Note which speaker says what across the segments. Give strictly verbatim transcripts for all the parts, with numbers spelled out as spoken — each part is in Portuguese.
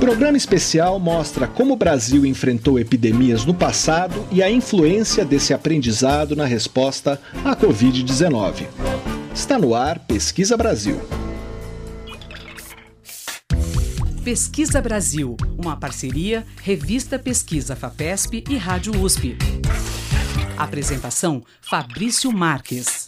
Speaker 1: programa especial mostra como o Brasil enfrentou epidemias no passado e a influência desse aprendizado na resposta à covid dezenove. Está no ar Pesquisa Brasil.
Speaker 2: Pesquisa Brasil, uma parceria Revista Pesquisa FAPESP e Rádio U S P. Apresentação Fabrício Marques.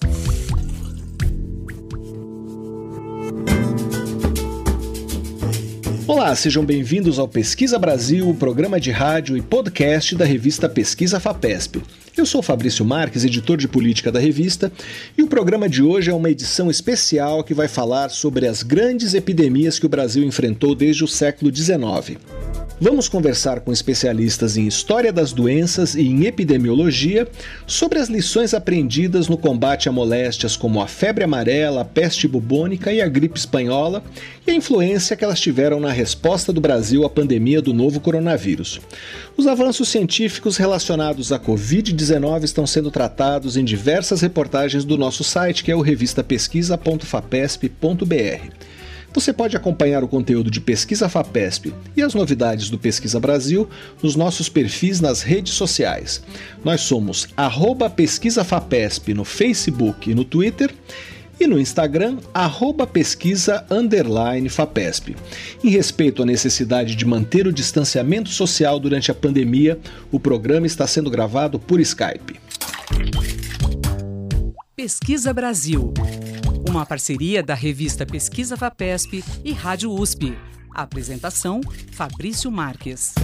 Speaker 1: Olá, sejam bem-vindos ao Pesquisa Brasil, o programa de rádio e podcast da revista Pesquisa FAPESP. Eu sou Fabrício Marques, editor de política da revista, e o programa de hoje é uma edição especial que vai falar sobre as grandes epidemias que o Brasil enfrentou desde o século dezenove. Vamos conversar com especialistas em história das doenças e em epidemiologia sobre as lições aprendidas no combate a moléstias como a febre amarela, a peste bubônica e a gripe espanhola e a influência que elas tiveram na resposta do Brasil à pandemia do novo coronavírus. Os avanços científicos relacionados à covid dezenove estão sendo tratados em diversas reportagens do nosso site, que é o revista pesquisa ponto fapesp ponto br. Você pode acompanhar o conteúdo de Pesquisa FAPESP e as novidades do Pesquisa Brasil nos nossos perfis nas redes sociais. Nós somos arroba Pesquisa FAPESP no Facebook e no Twitter e no Instagram, arroba pesquisa underline FAPESP. Em respeito à necessidade de manter o distanciamento social durante a pandemia, o programa está sendo gravado por Skype.
Speaker 2: Pesquisa Brasil, uma parceria da revista Pesquisa FAPESP e Rádio U S P. Apresentação, Fabrício Marques.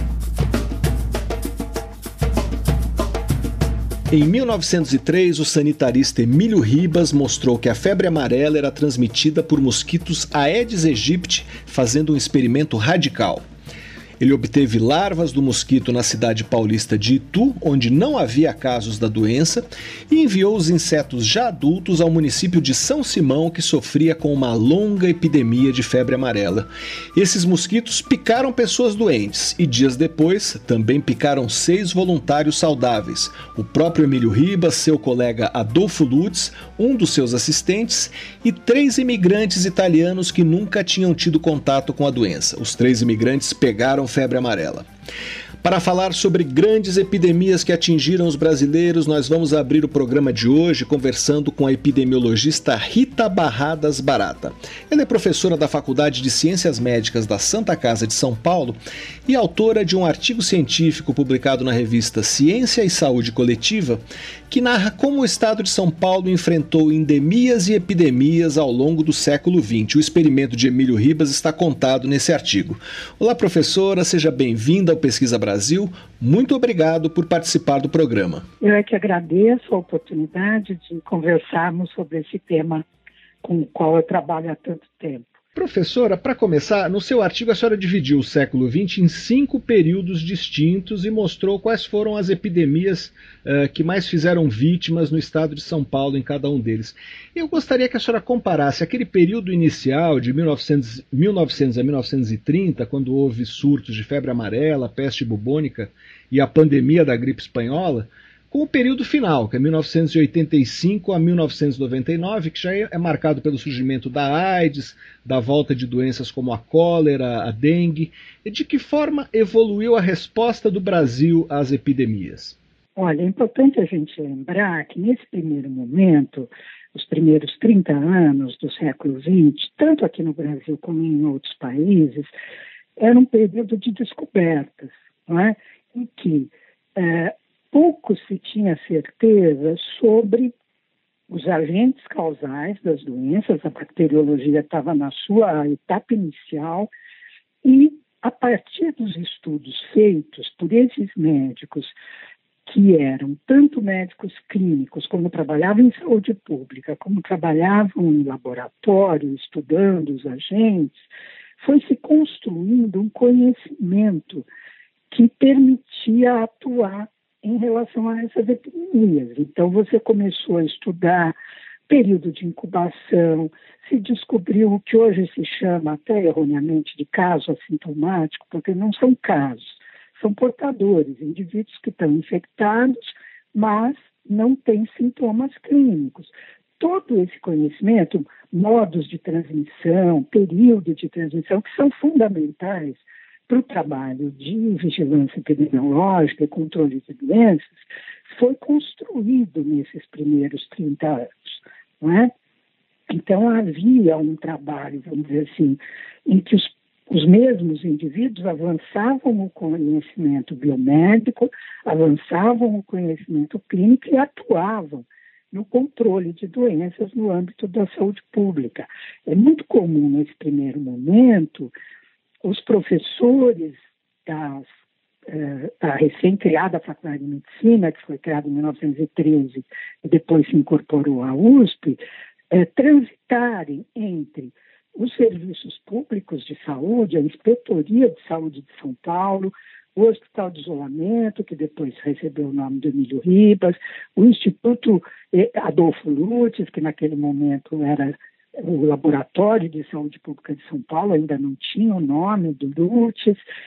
Speaker 1: Em mil novecentos e três, o sanitarista Emílio Ribas mostrou que a febre amarela era transmitida por mosquitos Aedes aegypti, fazendo um experimento radical. Ele obteve larvas do mosquito na cidade paulista de Itu, onde não havia casos da doença, e enviou os insetos já adultos ao município de São Simão, que sofria com uma longa epidemia de febre amarela. Esses mosquitos picaram pessoas doentes e, dias depois, também picaram seis voluntários saudáveis. O próprio Emílio Ribas, seu colega Adolfo Lutz, um dos seus assistentes, e três imigrantes italianos que nunca tinham tido contato com a doença. Os três imigrantes pegaram febre amarela. Para falar sobre grandes epidemias que atingiram os brasileiros, nós vamos abrir o programa de hoje conversando com a epidemiologista Rita Barradas Barata. Ela é professora da Faculdade de Ciências Médicas da Santa Casa de São Paulo e autora de um artigo científico publicado na revista Ciência e Saúde Coletiva, que narra como o estado de São Paulo enfrentou endemias e epidemias ao longo do século vinte. O experimento de Emílio Ribas está contado nesse artigo. Olá, professora, seja bem-vinda ao Pesquisa Brasil. Muito obrigado por participar do programa.
Speaker 3: Eu é que agradeço a oportunidade de conversarmos sobre esse tema com o qual eu trabalho há tanto tempo.
Speaker 1: Professora, para começar, no seu artigo a senhora dividiu o século vinte em cinco períodos distintos e mostrou quais foram as epidemias uh, que mais fizeram vítimas no estado de São Paulo em cada um deles. Eu gostaria que a senhora comparasse aquele período inicial de mil e novecentos, mil e novecentos a mil novecentos e trinta, quando houve surtos de febre amarela, peste bubônica e a pandemia da gripe espanhola, com o período final, que é mil novecentos e oitenta e cinco a mil novecentos e noventa e nove, que já é marcado pelo surgimento da AIDS, da volta de doenças como a cólera, a dengue. E de que forma evoluiu a resposta do Brasil às epidemias?
Speaker 3: Olha, é importante a gente lembrar que nesse primeiro momento, os primeiros trinta anos do século vinte, tanto aqui no Brasil como em outros países, era um período de descobertas, não é? Em que é, pouco se tinha certeza sobre os agentes causais das doenças, a bacteriologia estava na sua etapa inicial e, a partir dos estudos feitos por esses médicos, que eram tanto médicos clínicos, como trabalhavam em saúde pública, como trabalhavam em laboratório, estudando os agentes, foi se construindo um conhecimento que permitia atuar em relação a essas epidemias. Então, você começou a estudar período de incubação, se descobriu o que hoje se chama, até erroneamente, de caso assintomático, porque não são casos, são portadores, indivíduos que estão infectados, mas não têm sintomas clínicos. Todo esse conhecimento, modos de transmissão, período de transmissão, que são fundamentais para o trabalho de vigilância epidemiológica e controle de doenças foi construído nesses primeiros trinta anos, não é? Então, havia um trabalho, vamos dizer assim, em que os, os mesmos indivíduos avançavam o conhecimento biomédico, avançavam o conhecimento clínico e atuavam no controle de doenças no âmbito da saúde pública. É muito comum, nesse primeiro momento, os professores das, eh, da recém-criada Faculdade de Medicina, que foi criada em mil novecentos e treze e depois se incorporou à U S P, eh, transitarem entre os serviços públicos de saúde, a Inspetoria de Saúde de São Paulo, o Hospital de Isolamento, que depois recebeu o nome do Emílio Ribas, o Instituto Adolfo Lutz, que naquele momento era o Laboratório de Saúde Pública de São Paulo, ainda não tinha o nome do Lutz,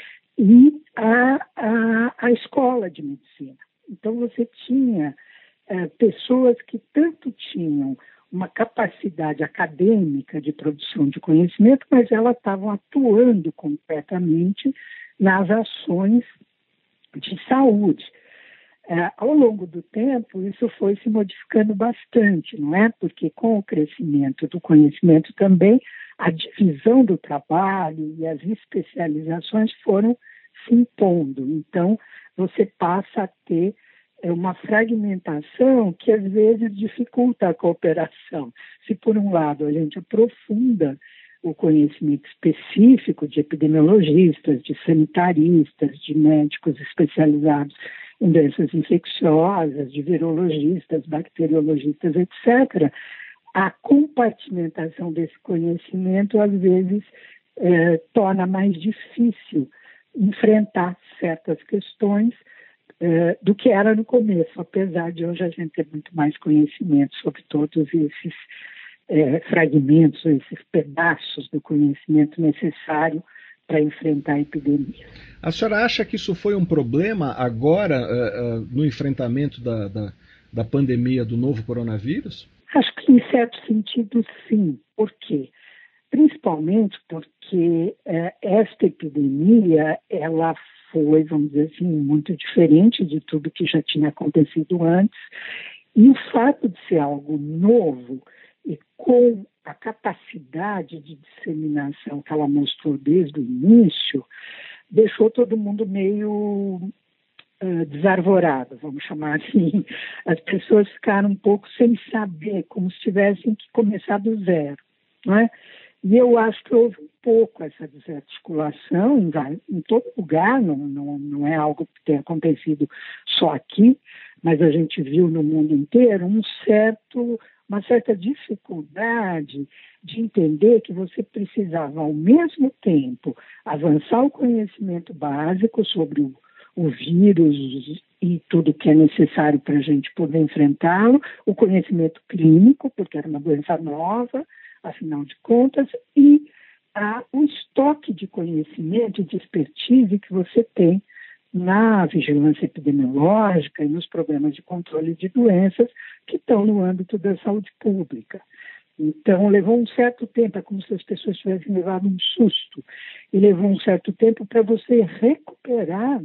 Speaker 3: e a, a, a Escola de Medicina. Então, você tinha é, pessoas que tanto tinham uma capacidade acadêmica de produção de conhecimento, mas elas estavam atuando completamente nas ações de saúde. É, ao longo do tempo, isso foi se modificando bastante, não é? Porque com o crescimento do conhecimento também, a divisão do trabalho e as especializações foram se impondo. Então, você passa a ter é, uma fragmentação que, às vezes, dificulta a cooperação. Se, por um lado, a gente aprofunda o conhecimento específico de epidemiologistas, de sanitaristas, de médicos especializados em doenças infecciosas, de virologistas, bacteriologistas, etcétera, a compartimentação desse conhecimento, às vezes, eh, torna mais difícil enfrentar certas questões eh, do que era no começo, apesar de hoje a gente ter muito mais conhecimento sobre todos esses É, fragmentos, esses pedaços do conhecimento necessário para enfrentar a epidemia.
Speaker 1: A senhora acha que isso foi um problema agora uh, uh, no enfrentamento da, da, da pandemia do novo coronavírus?
Speaker 3: Acho que, em certo sentido, sim. Por quê? Principalmente porque uh, esta epidemia, ela foi, vamos dizer assim, muito diferente de tudo que já tinha acontecido antes, e o fato de ser algo novo e com a capacidade de disseminação que ela mostrou desde o início, deixou todo mundo meio uh, desarvorado, vamos chamar assim. As pessoas ficaram um pouco sem saber, como se tivessem que começar do zero, não é? E eu acho que houve um pouco essa desarticulação em, em todo lugar, não, não, não é algo que tenha acontecido só aqui, mas a gente viu no mundo inteiro um certo... uma certa dificuldade de entender que você precisava, ao mesmo tempo, avançar o conhecimento básico sobre o, o vírus e tudo que é necessário para a gente poder enfrentá-lo, o conhecimento clínico, porque era uma doença nova, afinal de contas, e a, o estoque de conhecimento e de expertise que você tem na vigilância epidemiológica e nos programas de controle de doenças que estão no âmbito da saúde pública. Então, levou um certo tempo, é como se as pessoas tivessem levado um susto, e levou um certo tempo para você recuperar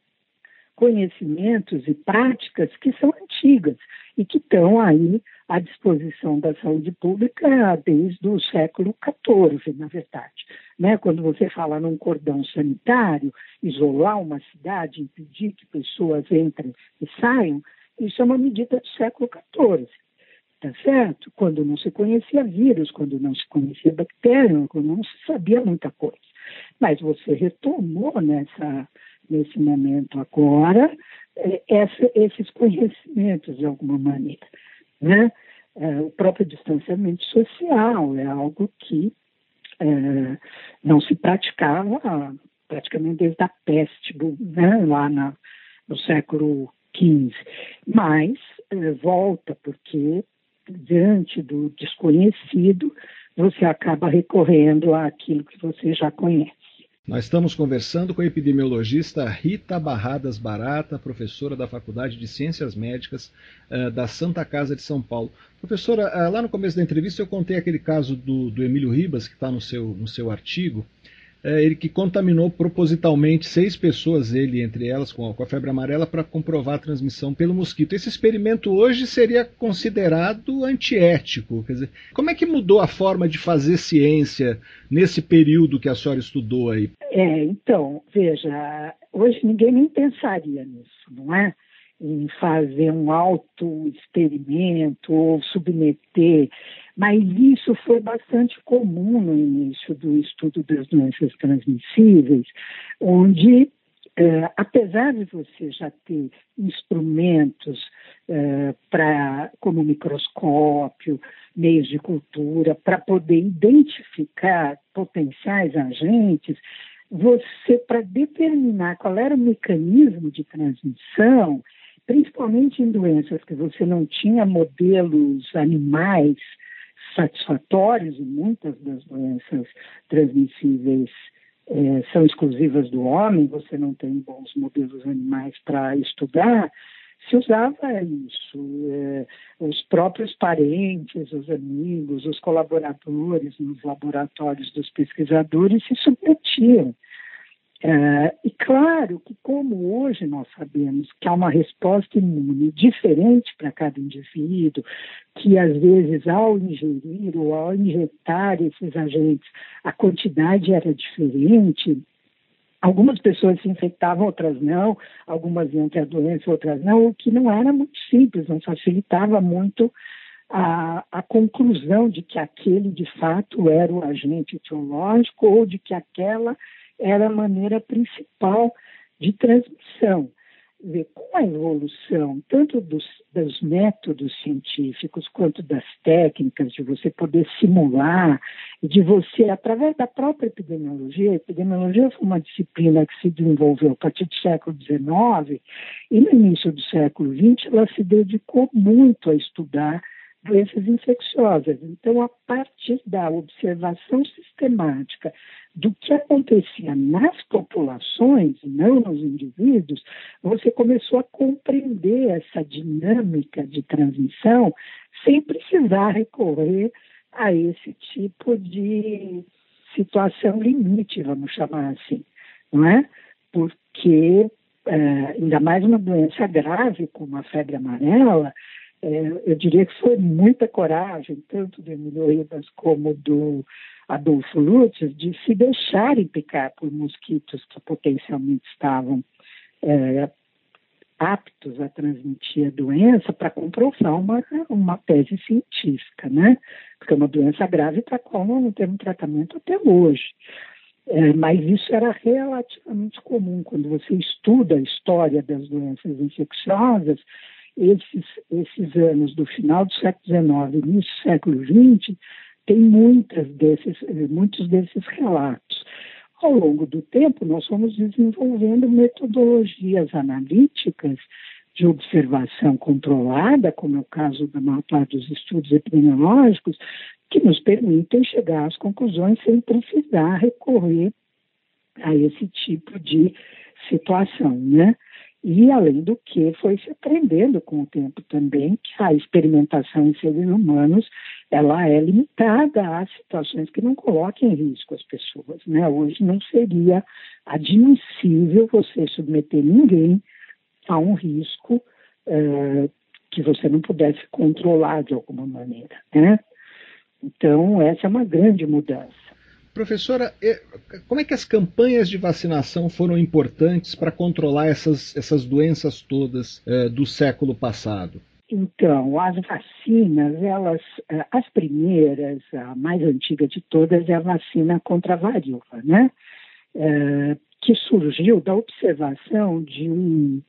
Speaker 3: conhecimentos e práticas que são antigas e que estão aí à disposição da saúde pública desde o século quatorze, na verdade. Né? Quando você fala num cordão sanitário, isolar uma cidade, impedir que pessoas entrem e saiam, isso é uma medida do século quatorze. Tá certo? Quando não se conhecia vírus, quando não se conhecia bactéria, quando não se sabia muita coisa. Mas você retomou nessa, nesse momento agora essa, esses conhecimentos de alguma maneira. Né? É, o próprio distanciamento social é algo que é, não se praticava praticamente desde a peste, né? Lá na, no século quinze. Mas é, volta porque diante do desconhecido, você acaba recorrendo àquilo que você já conhece.
Speaker 1: Nós estamos conversando com a epidemiologista Rita Barradas Barata, professora da Faculdade de Ciências Médicas uh, da Santa Casa de São Paulo. Professora, uh, lá no começo da entrevista eu contei aquele caso do, do Emílio Ribas, que está no seu, no seu artigo. é, ele que contaminou propositalmente seis pessoas, ele entre elas com a, com a febre amarela, para comprovar a transmissão pelo mosquito. Esse experimento hoje seria considerado antiético. Quer dizer, como é que mudou a forma de fazer ciência nesse período que a senhora estudou aí?
Speaker 3: É, então, veja, hoje ninguém nem pensaria nisso, não é? Em fazer um auto-experimento ou submeter, mas isso foi bastante comum no início do estudo das doenças transmissíveis, onde, eh, apesar de você já ter instrumentos eh, pra, como microscópio, meios de cultura, para poder identificar potenciais agentes, você, para determinar qual era o mecanismo de transmissão, principalmente em doenças que você não tinha modelos animais satisfatórios, e muitas das doenças transmissíveis eh, são exclusivas do homem, você não tem bons modelos animais para estudar, se usava isso. Eh, os próprios parentes, os amigos, os colaboradores nos laboratórios dos pesquisadores se submetiam. Uh, e claro que, como hoje nós sabemos que há uma resposta imune diferente para cada indivíduo, que às vezes ao ingerir ou ao injetar esses agentes, a quantidade era diferente, algumas pessoas se infectavam, outras não, algumas iam ter a doença, outras não, o que não era muito simples, não facilitava muito a, a conclusão de que aquele de fato era o agente etiológico ou de que aquela era a maneira principal de transmissão. Com a evolução, tanto dos, dos métodos científicos quanto das técnicas de você poder simular, de você, através da própria epidemiologia, a epidemiologia foi uma disciplina que se desenvolveu a partir do século dezenove, e no início do século vinte ela se dedicou muito a estudar doenças infecciosas. Então, a partir da observação sistemática do que acontecia nas populações, não nos indivíduos, você começou a compreender essa dinâmica de transmissão sem precisar recorrer a esse tipo de situação limite, vamos chamar assim, não é? Porque, é, ainda mais uma doença grave como a febre amarela, É, eu diria que foi muita coragem, tanto do Emílio Ribas como do Adolfo Lutz, de se deixarem picar por mosquitos que potencialmente estavam é, aptos a transmitir a doença para comprovar uma, uma tese científica, né? Porque é uma doença grave para a qual nós não temos tratamento até hoje. É, mas isso era relativamente comum. Quando você estuda a história das doenças infecciosas, Esses, esses anos do final do século dezenove e início do século vinte, tem muitas desses, muitos desses relatos. Ao longo do tempo, nós fomos desenvolvendo metodologias analíticas de observação controlada, como é o caso da maior parte dos estudos epidemiológicos, que nos permitem chegar às conclusões sem precisar recorrer a esse tipo de situação, né? E, além do que, foi se aprendendo com o tempo também que a experimentação em seres humanos, ela é limitada a situações que não coloquem em risco as pessoas, né? Hoje não seria admissível você submeter ninguém a um risco uh, que você não pudesse controlar de alguma maneira, né? Então, essa é uma grande mudança.
Speaker 1: Professora, como é que as campanhas de vacinação foram importantes para controlar essas, essas doenças todas eh, do século passado?
Speaker 3: Então, as vacinas, elas, as primeiras, a mais antiga de todas é a vacina contra a varíola, né? É, que surgiu da observação de um,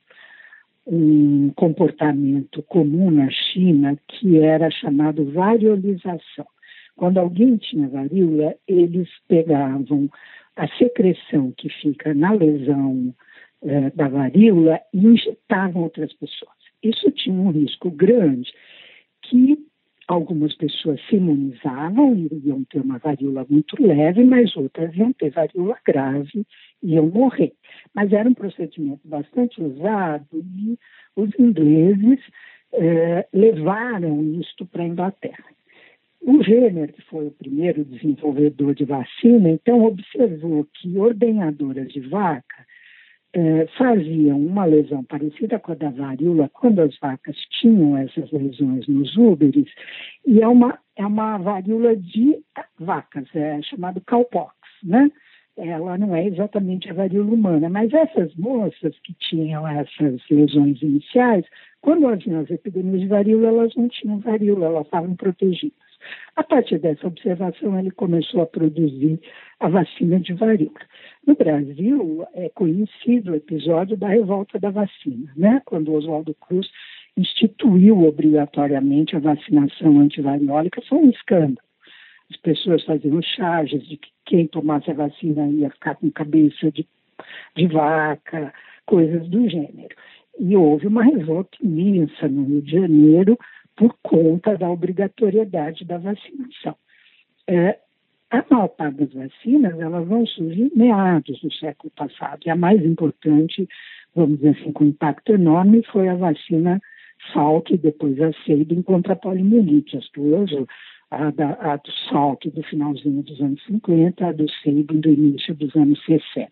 Speaker 3: um comportamento comum na China que era chamado variolização. Quando alguém tinha varíola, eles pegavam a secreção que fica na lesão eh, da varíola e injetavam outras pessoas. Isso tinha um risco grande, que algumas pessoas se imunizavam e iam ter uma varíola muito leve, mas outras iam ter varíola grave e iam morrer. Mas era um procedimento bastante usado e os ingleses eh, levaram isto para a Inglaterra. O Jenner, que foi o primeiro desenvolvedor de vacina, então observou que ordenhadoras de vaca eh, faziam uma lesão parecida com a da varíola quando as vacas tinham essas lesões nos úberes, e é uma, é uma varíola de vacas, é chamado cowpox, né? Ela não é exatamente a varíola humana, mas essas moças que tinham essas lesões iniciais, quando haviam as epidemias de varíola, elas não tinham varíola, elas estavam protegidas. A partir dessa observação, ele começou a produzir a vacina de varíola. No Brasil, é conhecido o episódio da revolta da vacina, né? Quando Oswaldo Cruz instituiu obrigatoriamente a vacinação antivariólica, foi um escândalo. As pessoas faziam charges de que quem tomasse a vacina ia ficar com cabeça de, de vaca, coisas do gênero. E houve uma revolta imensa no Rio de Janeiro por conta da obrigatoriedade da vacinação. É, a maior parte das vacinas, elas vão surgir em meados do século passado. E a mais importante, vamos dizer assim, com impacto enorme, foi a vacina Salk, depois a Sabin contra a poliomielite. As duas, a, da, a do Salk do finalzinho dos anos cinquenta, a do Sabin do início dos anos sessenta.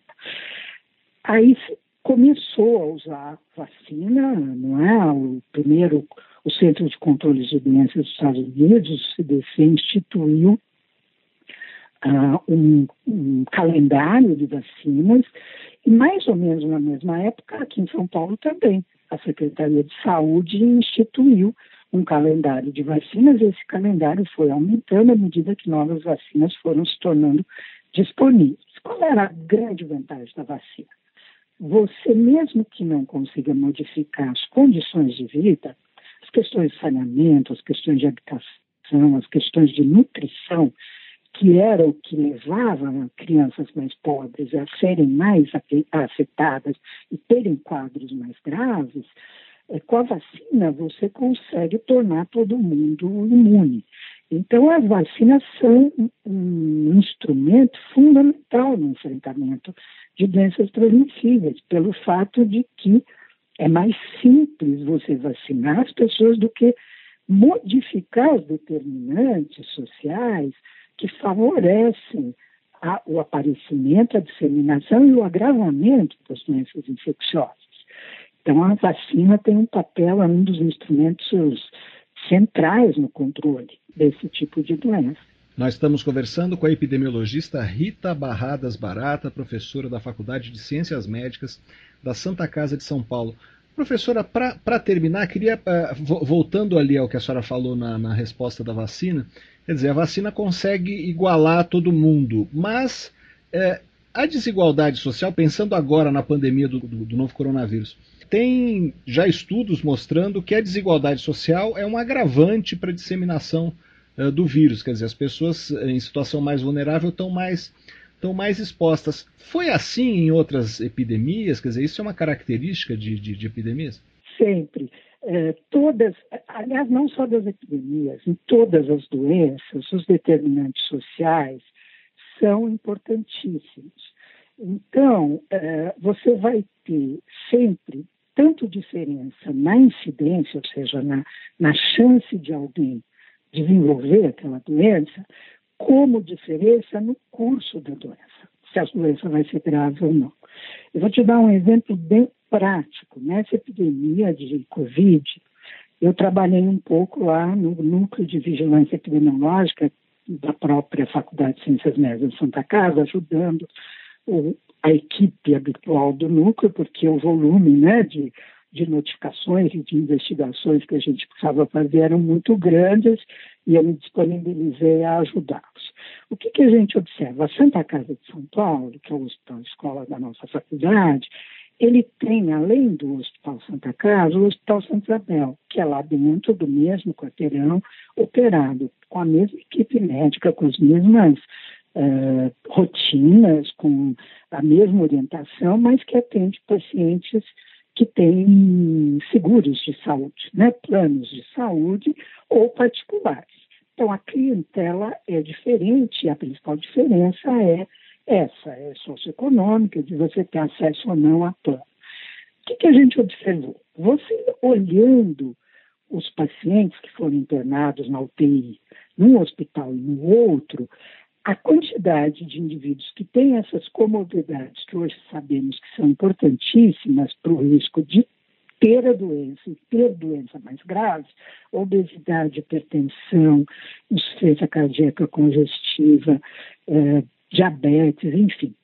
Speaker 3: Aí começou a usar vacina, não é? O primeiro, o Centro de Controle de Doenças dos Estados Unidos, o C D C, instituiu uh, um, um calendário de vacinas, e mais ou menos na mesma época, aqui em São Paulo também, a Secretaria de Saúde instituiu um calendário de vacinas, e esse calendário foi aumentando à medida que novas vacinas foram se tornando disponíveis. Qual era a grande vantagem da vacina? Você, mesmo que não consiga modificar as condições de vida, as questões de saneamento, as questões de habitação, as questões de nutrição, que era o que levava crianças mais pobres a serem mais afetadas e terem quadros mais graves, é, com a vacina você consegue tornar todo mundo imune. Então, as vacinas são um instrumento fundamental no enfrentamento de doenças transmissíveis, pelo fato de que é mais simples você vacinar as pessoas do que modificar os determinantes sociais que favorecem a, o aparecimento, a disseminação e o agravamento das doenças infecciosas. Então, a vacina tem um papel, é um dos instrumentos centrais no controle desse tipo de doença.
Speaker 1: Nós estamos conversando com a epidemiologista Rita Barradas Barata, professora da Faculdade de Ciências Médicas da Santa Casa de São Paulo. Professora, para terminar, queria, uh, voltando ali ao que a senhora falou na, na resposta da vacina, quer dizer, a vacina consegue igualar todo mundo, mas uh, a desigualdade social, pensando agora na pandemia do, do, do novo coronavírus, tem já estudos mostrando que a desigualdade social é um agravante para a disseminação uh, do vírus, quer dizer, as pessoas em situação mais vulnerável estão mais... estão mais expostas. Foi assim em outras epidemias? Quer dizer, isso é uma característica de, de, de epidemias?
Speaker 3: Sempre. É, todas, aliás, não só das epidemias, em todas as doenças, os determinantes sociais são importantíssimos. Então, é, você vai ter sempre tanto diferença na incidência, ou seja, na, na chance de alguém desenvolver aquela doença, como diferença no curso da doença, se a doença vai ser grave ou não. Eu vou te dar um exemplo bem prático. Nessa epidemia de Covid, eu trabalhei um pouco lá no Núcleo de Vigilância Epidemiológica da própria Faculdade de Ciências Médicas de Santa Casa, ajudando o, a equipe habitual do núcleo, porque o volume, né, de, de notificações e de investigações que a gente precisava fazer eram muito grandes, e eu me disponibilizei a ajudá-los. O que, que a gente observa? A Santa Casa de São Paulo, que é o hospital escola da nossa faculdade, ele tem, além do Hospital Santa Casa, o Hospital Santa Isabel, que é lá dentro do mesmo quarteirão, operado com a mesma equipe médica, com as mesmas uh, rotinas, com a mesma orientação, mas que atende pacientes que têm seguros de saúde, né, planos de saúde ou particulares. Então, a clientela é diferente, e a principal diferença é essa, é socioeconômica, de você ter acesso ou não a plano. O que, que a gente observou? Você olhando os pacientes que foram internados na U T I, num hospital e no outro, a quantidade de indivíduos que têm essas comorbidades, que hoje sabemos que são importantíssimas para o risco de ter a doença e ter doença mais grave, obesidade, hipertensão, insuficiência cardíaca congestiva, eh, diabetes, enfim.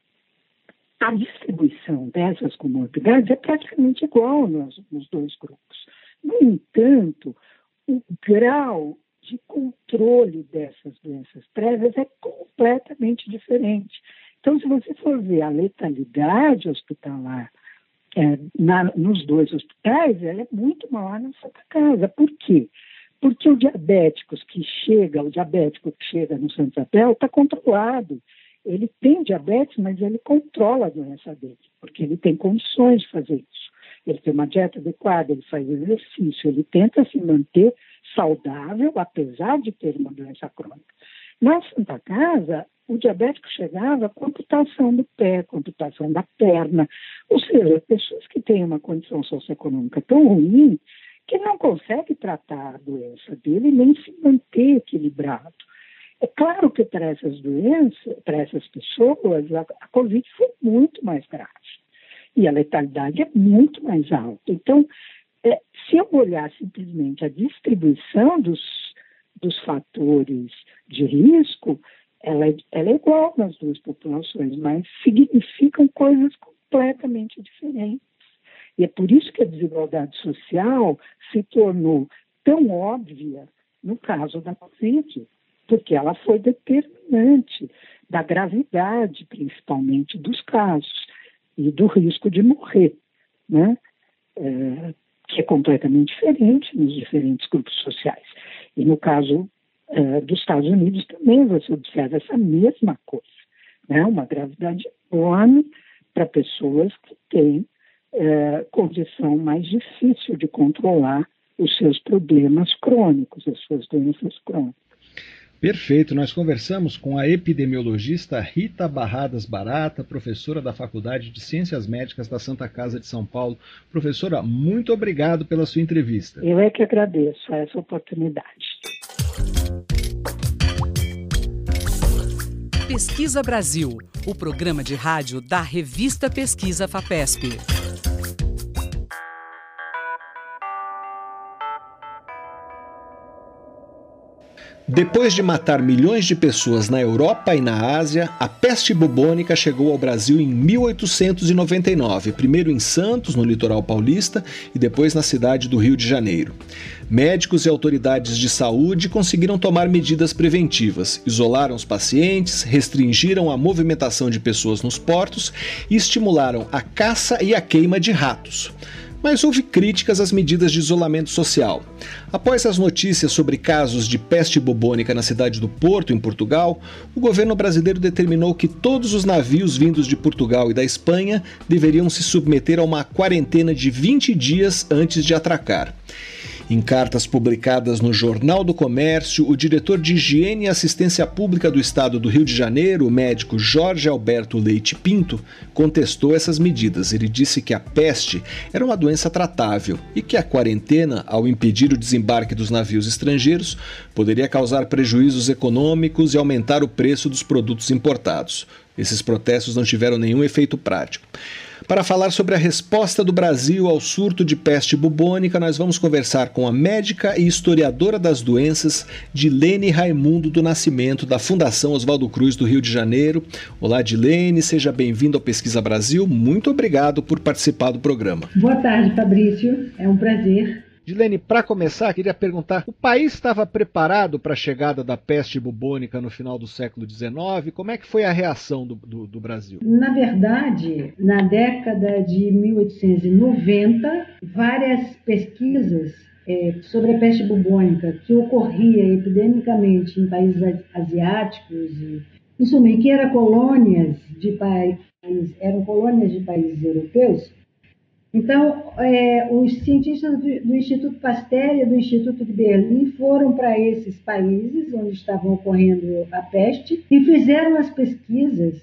Speaker 3: A distribuição dessas comorbidades é praticamente igual nos, nos dois grupos. No entanto, o grau de controle dessas doenças prévias é completamente diferente. Então, se você for ver a letalidade hospitalar é, na, nos dois hospitais, ela é muito maior na Santa Casa. Por quê? Porque o diabético que chega, o diabético que chega no Santa Isabel está controlado. Ele tem diabetes, mas ele controla a doença dele, porque ele tem condições de fazer isso. Ele tem uma dieta adequada, ele faz exercício, ele tenta se manter saudável, apesar de ter uma doença crônica. Na Santa Casa, o diabético chegava com amputação do pé, com amputação da perna, ou seja, pessoas que têm uma condição socioeconômica tão ruim que não conseguem tratar a doença dele nem se manter equilibrado. É claro que para essas doenças, para essas pessoas, a, a Covid foi muito mais grave. E a letalidade é muito mais alta. Então, é, se eu olhar simplesmente a distribuição dos, dos fatores de risco, ela é, ela é igual nas duas populações, mas significam coisas completamente diferentes. E é por isso que a desigualdade social se tornou tão óbvia no caso da Covid, porque ela foi determinante da gravidade, principalmente, dos casos e do risco de morrer, né? É, que é completamente diferente nos diferentes grupos sociais. E no caso é, dos Estados Unidos também você observa essa mesma coisa, né? Uma gravidade enorme para pessoas que têm é, condição mais difícil de controlar os seus problemas crônicos, as suas doenças crônicas.
Speaker 1: Perfeito, nós conversamos com a epidemiologista Rita Barradas Barata, professora da Faculdade de Ciências Médicas da Santa Casa de São Paulo. Professora, muito obrigado pela sua entrevista.
Speaker 3: Eu é que agradeço essa oportunidade.
Speaker 2: Pesquisa Brasil, o programa de rádio da revista Pesquisa FAPESP.
Speaker 1: Depois de matar milhões de pessoas na Europa e na Ásia, a peste bubônica chegou ao Brasil em mil oitocentos e noventa e nove, primeiro em Santos, no litoral paulista, e depois na cidade do Rio de Janeiro. Médicos e autoridades de saúde conseguiram tomar medidas preventivas, isolaram os pacientes, restringiram a movimentação de pessoas nos portos e estimularam a caça e a queima de ratos. Mas houve críticas às medidas de isolamento social. Após as notícias sobre casos de peste bubônica na cidade do Porto, em Portugal, o governo brasileiro determinou que todos os navios vindos de Portugal e da Espanha deveriam se submeter a uma quarentena de vinte dias antes de atracar. Em cartas publicadas no Jornal do Comércio, o diretor de Higiene e Assistência Pública do Estado do Rio de Janeiro, o médico Jorge Alberto Leite Pinto, contestou essas medidas. Ele disse que a peste era uma doença tratável e que a quarentena, ao impedir o desembarque dos navios estrangeiros, poderia causar prejuízos econômicos e aumentar o preço dos produtos importados. Esses protestos não tiveram nenhum efeito prático. Para falar sobre a resposta do Brasil ao surto de peste bubônica, nós vamos conversar com a médica e historiadora das doenças, Dilene Raimundo do Nascimento, da Fundação Oswaldo Cruz do Rio de Janeiro. Olá, Dilene, seja bem-vindo ao Pesquisa Brasil. Muito obrigado por participar do programa.
Speaker 4: Boa tarde, Fabrício. É um prazer.
Speaker 1: Dilene, para começar, queria perguntar, o país estava preparado para a chegada da peste bubônica no final do século dezenove? Como é que foi a reação do, do, do Brasil?
Speaker 4: Na verdade, na década de mil oitocentos e noventa, várias pesquisas é, sobre a peste bubônica que ocorria epidemicamente em países asiáticos, e, em suma, que eram colônias de países, eram colônias de países europeus. Então, é, os cientistas do, do Instituto Pasteur e do Instituto de Berlim foram para esses países onde estavam ocorrendo a peste e fizeram as pesquisas.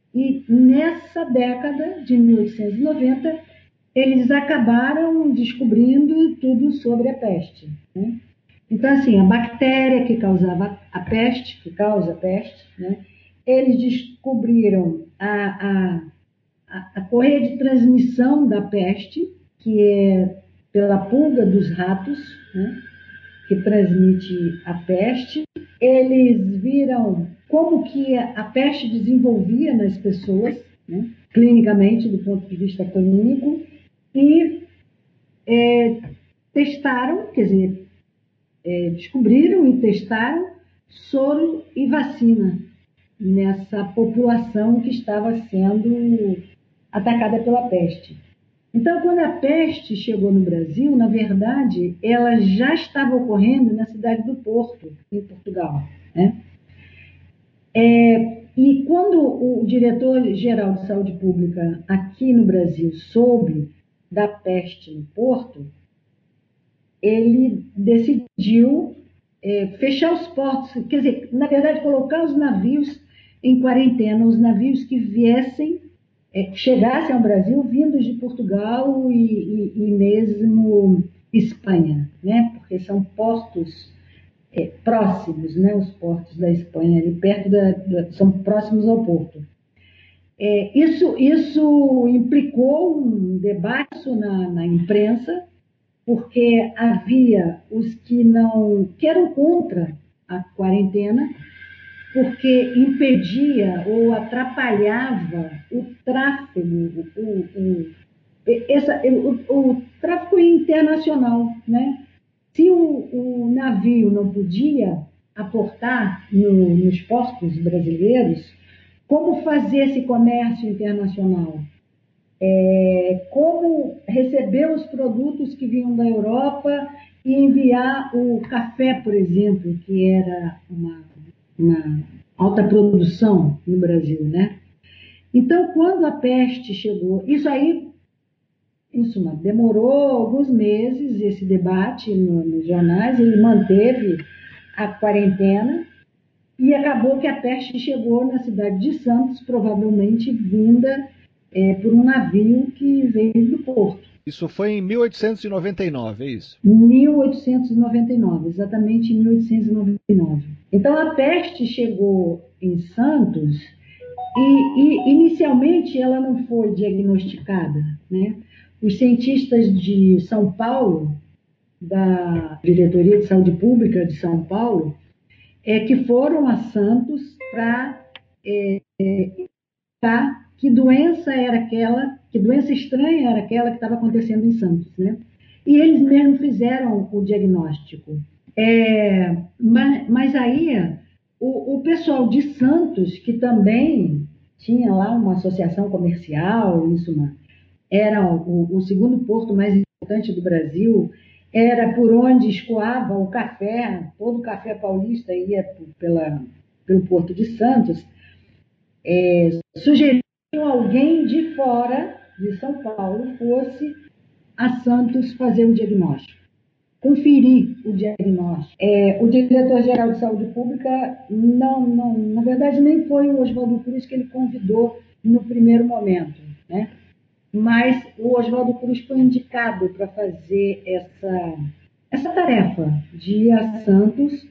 Speaker 4: E nessa década de mil oitocentos e noventa, eles acabaram descobrindo tudo sobre a peste. né? Então, assim, a bactéria que causava a peste, que causa a peste, né? Eles descobriram a, a, a, a correia de transmissão da peste, que é pela pulga dos ratos, né? Que transmite a peste. Eles viram como que a peste desenvolvia nas pessoas, né? Clinicamente, do ponto de vista clínico, e é, testaram, quer dizer, é, descobriram e testaram soro e vacina nessa população que estava sendo atacada pela peste. Então, quando a peste chegou no Brasil, na verdade, ela já estava ocorrendo na cidade do Porto, em Portugal, né? É, e quando o diretor-geral de saúde pública aqui no Brasil soube da peste no Porto, ele decidiu é, fechar os portos, quer dizer, na verdade, colocar os navios em quarentena, os navios que viessem, é, chegassem ao Brasil vindos de Portugal e, e, e mesmo Espanha, né? Porque são portos é, próximos, né? Os portos da Espanha, ali perto da, da, são próximos ao Porto. É, isso, isso implicou um debate na, na imprensa, porque havia os que não que eram contra a quarentena, porque impedia ou atrapalhava o tráfego, o, o, essa, o, o tráfego internacional, né? Se o, o navio não podia aportar no, nos portos brasileiros, como fazer esse comércio internacional? É, como receber os produtos que vinham da Europa e enviar o café, por exemplo, que era uma, uma alta produção no Brasil, né? Então, quando a peste chegou, isso aí, em suma, demorou alguns meses esse debate no, nos jornais, ele manteve a quarentena e acabou que a peste chegou na cidade de Santos, provavelmente vinda É, por um navio que veio do Porto.
Speaker 1: Isso foi em mil oitocentos e noventa e nove, é isso?
Speaker 4: mil oitocentos e noventa e nove, exatamente em mil oitocentos e noventa e nove. Então a peste chegou em Santos e, e inicialmente ela não foi diagnosticada, né? Os cientistas de São Paulo, da Diretoria de Saúde Pública de São Paulo, é que foram a Santos para é, é, que doença era aquela, que doença estranha era aquela que estava acontecendo em Santos, né? E eles mesmos fizeram o diagnóstico. É, mas, mas aí o, o pessoal de Santos, que também tinha lá uma associação comercial, isso, uma, era o, o segundo porto mais importante do Brasil, era por onde escoava o café, todo o café paulista ia pela, pelo Porto de Santos, é, sugeriu alguém de fora de São Paulo fosse a Santos fazer o diagnóstico, conferir o diagnóstico. É, o diretor-geral de saúde pública, não, não, na verdade, nem foi o Oswaldo Cruz que ele convidou no primeiro momento, né? Mas o Oswaldo Cruz foi indicado para fazer essa, essa tarefa de ir a Santos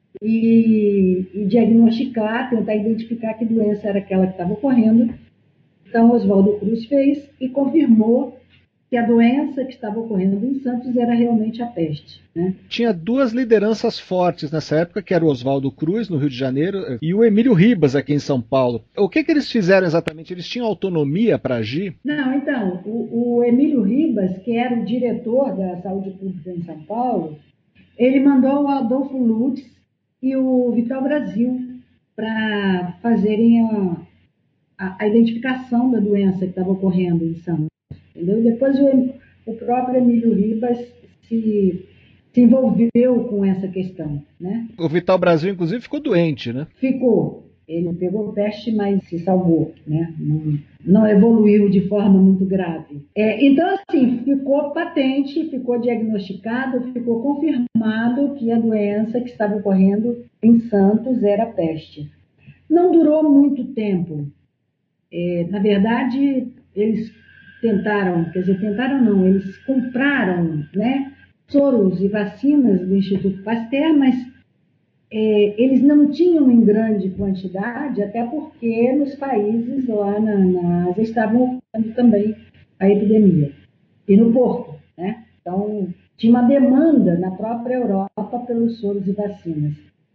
Speaker 4: e, e diagnosticar, tentar identificar que doença era aquela que estava ocorrendo. Então, Oswaldo Cruz fez e confirmou que a doença que estava ocorrendo em Santos era realmente a peste, né?
Speaker 1: Tinha duas lideranças fortes nessa época, que era o Oswaldo Cruz, no Rio de Janeiro, e o Emílio Ribas, aqui em São Paulo. O que, que eles fizeram exatamente? Eles tinham autonomia para agir?
Speaker 4: Não, então, o, o Emílio Ribas, que era o diretor da saúde pública em São Paulo, ele mandou o Adolfo Lutz e o Vital Brasil para fazerem a, a, a identificação da doença que estava ocorrendo em Santos. Entendeu? Depois o, o próprio Emílio Ribas se, se envolveu com essa questão, né?
Speaker 1: O Vital Brasil, inclusive, ficou doente, né?
Speaker 4: Ficou. Ele pegou peste, mas se salvou, né? Não, não evoluiu de forma muito grave. É, então, assim, ficou patente, ficou diagnosticado, ficou confirmado que a doença que estava ocorrendo em Santos era a peste. Não durou muito tempo. É, na verdade, eles tentaram, quer dizer, tentaram não, eles compraram, né, soros e vacinas do Instituto Pasteur, mas é, eles não tinham em grande quantidade, até porque nos países lá na, na Ásia estavam ocorrendo também a epidemia. E no Porto, né? Então, tinha uma demanda na própria Europa pelos soros e vacinas.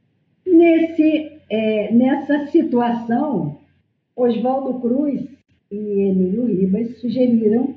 Speaker 4: Nesse, é, nessa situação, Oswaldo Cruz e Emílio Ribas sugeriram,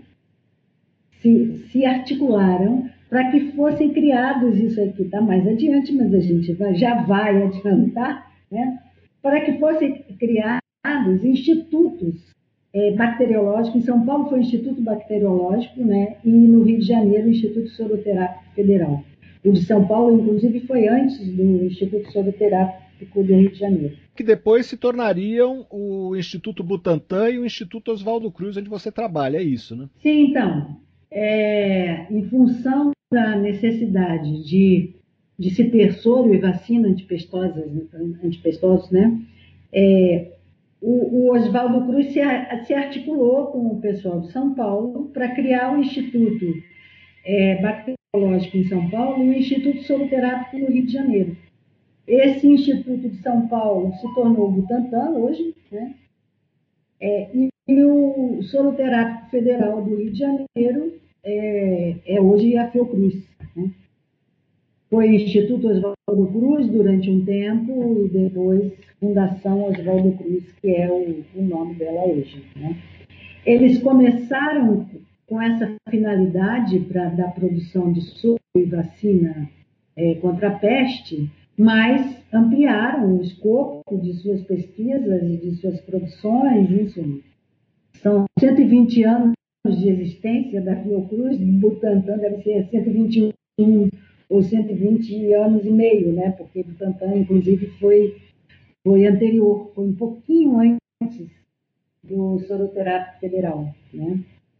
Speaker 4: se, se articularam para que fossem criados, isso aqui está mais adiante, mas a gente vai, já vai adiantar, né? Para que fossem criados institutos é, bacteriológicos. Em São Paulo foi o Instituto Bacteriológico, né? E no Rio de Janeiro o Instituto Soroterápico Federal. O de São Paulo, inclusive, foi antes do Instituto Soroterápico do Rio de Janeiro.
Speaker 1: Que depois se tornariam o Instituto Butantan e o Instituto Oswaldo Cruz, onde você trabalha, é isso, né?
Speaker 4: Sim, então, é, em função da necessidade de, de se ter soro e vacina antipestosas, antipestosos, né? É, o, o Oswaldo Cruz se, se articulou com o pessoal de São Paulo para criar o Instituto é, Bacteriológico em São Paulo e o Instituto Soroterápico no Rio de Janeiro. Esse Instituto de São Paulo se tornou o Butantan hoje, né? É, e, e o Soroterápico Federal do Rio de Janeiro é, é hoje a Fiocruz, né? Foi Instituto Oswaldo Cruz durante um tempo e depois Fundação Oswaldo Cruz, que é o, o nome dela hoje, né? Eles começaram com essa finalidade pra, da produção de soro e vacina é, contra a peste, mas ampliaram o escopo de suas pesquisas e de suas produções, isso. São cento e vinte anos de existência da Fiocruz, Butantan deve ser cento e vinte e um ou cento e vinte anos e meio, né? Porque Butantan, inclusive, foi, foi anterior, foi um pouquinho antes do Soroterápico Federal, né?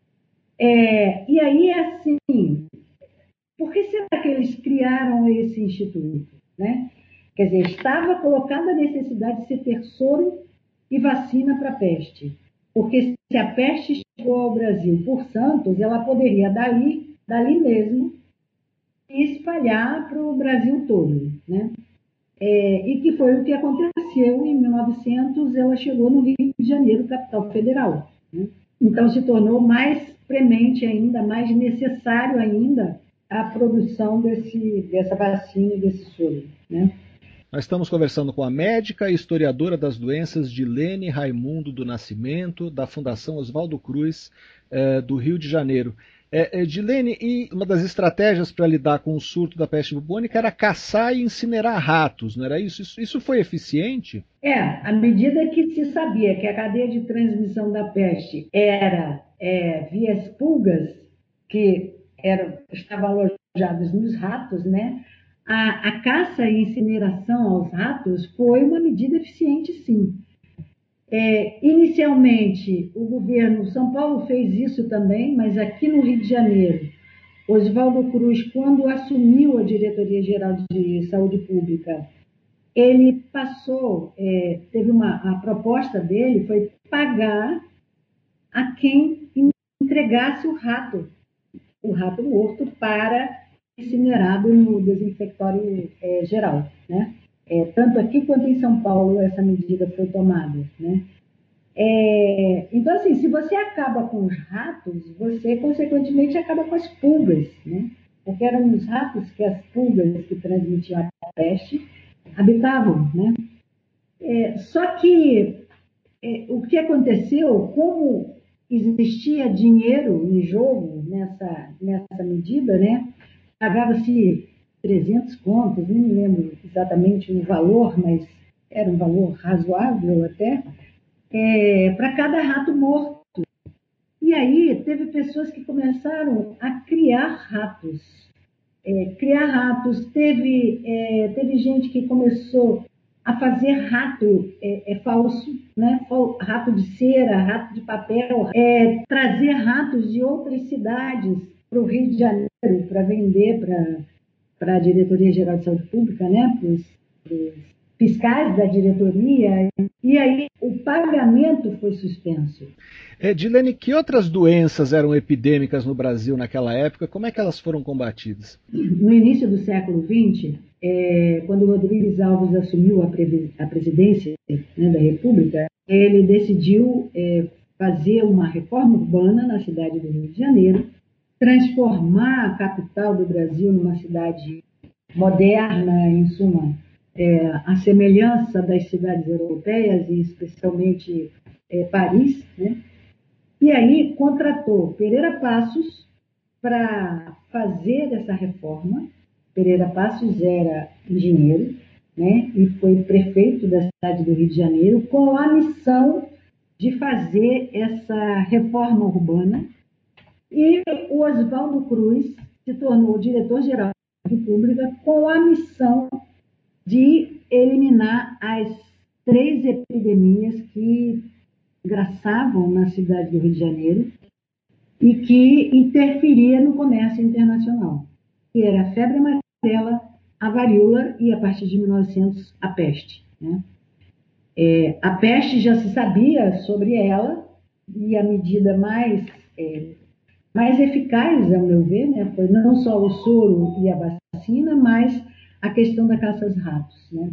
Speaker 4: É, e aí, assim, por que será que eles criaram esse instituto, né? Quer dizer, estava colocada a necessidade de se ter soro e vacina para a peste, porque se a peste chegou ao Brasil por Santos, ela poderia dali, dali mesmo espalhar para o Brasil todo, né? É, e que foi o que aconteceu em mil e novecentos, ela chegou no Rio de Janeiro, capital federal, né? Então se tornou mais premente ainda, mais necessário ainda a produção desse, dessa vacina e desse soro, né?
Speaker 1: Nós estamos conversando com a médica e historiadora das doenças Dilene Raimundo do Nascimento, da Fundação Oswaldo Cruz, eh, do Rio de Janeiro. É, é, Dilene, e uma das estratégias para lidar com o surto da peste bubônica era caçar e incinerar ratos, não era isso? Isso, isso foi eficiente?
Speaker 4: É, à medida que se sabia que a cadeia de transmissão da peste era é, via as pulgas, que eram, estavam alojadas nos ratos, né? A, a caça e incineração aos ratos foi uma medida eficiente, sim. É, inicialmente, o governo, São Paulo fez isso também, mas aqui no Rio de Janeiro, Oswaldo Cruz, quando assumiu a Diretoria-Geral de Saúde Pública, ele passou, é, teve uma, a proposta dele foi pagar a quem entregasse o rato, o rato morto, para incinerado no desinfectório é, geral, né? É, tanto aqui quanto em São Paulo essa medida foi tomada, né? É, então, assim, se você acaba com os ratos, você, consequentemente, acaba com as pulgas, né? Porque eram os ratos que as pulgas que transmitiam a peste habitavam, né? É, só que é, o que aconteceu, como existia dinheiro em jogo nessa, nessa medida, né? Pagava-se trezentos contos, nem me lembro exatamente o valor, mas era um valor razoável até, é, para cada rato morto. E aí teve pessoas que começaram a criar ratos. É, criar ratos, teve, é, teve gente que começou a fazer rato é, é falso, né? Rato de cera, rato de papel, é, trazer ratos de outras cidades para o Rio de Janeiro para vender para para a Diretoria-Geral de Saúde Pública, né? Para os fiscais da diretoria, e aí o pagamento foi suspenso.
Speaker 1: É, Dilene, que outras doenças eram epidêmicas no Brasil naquela época? Como é que elas foram combatidas?
Speaker 4: No início do século vinte, é, quando Rodrigues Alves assumiu a, a presidência, né, da República, ele decidiu é, fazer uma reforma urbana na cidade do Rio de Janeiro, transformar a capital do Brasil numa cidade moderna, em suma, é, a semelhança das cidades europeias, e especialmente é, Paris, né? E aí contratou Pereira Passos para fazer essa reforma. Pereira Passos era engenheiro, né? E foi prefeito da cidade do Rio de Janeiro, com a missão de fazer essa reforma urbana. E o Oswaldo Cruz se tornou diretor-geral da República com a missão de eliminar as três epidemias que graçavam na cidade do Rio de Janeiro e que interferia no comércio internacional, que era a febre amarela, a varíola e, a partir de mil e novecentos, a peste. Né? É, a peste já se sabia sobre ela, e a medida mais, é, mais eficaz, ao meu ver, né, foi não só o soro e a vacina, mas a questão da caça aos ratos. Né?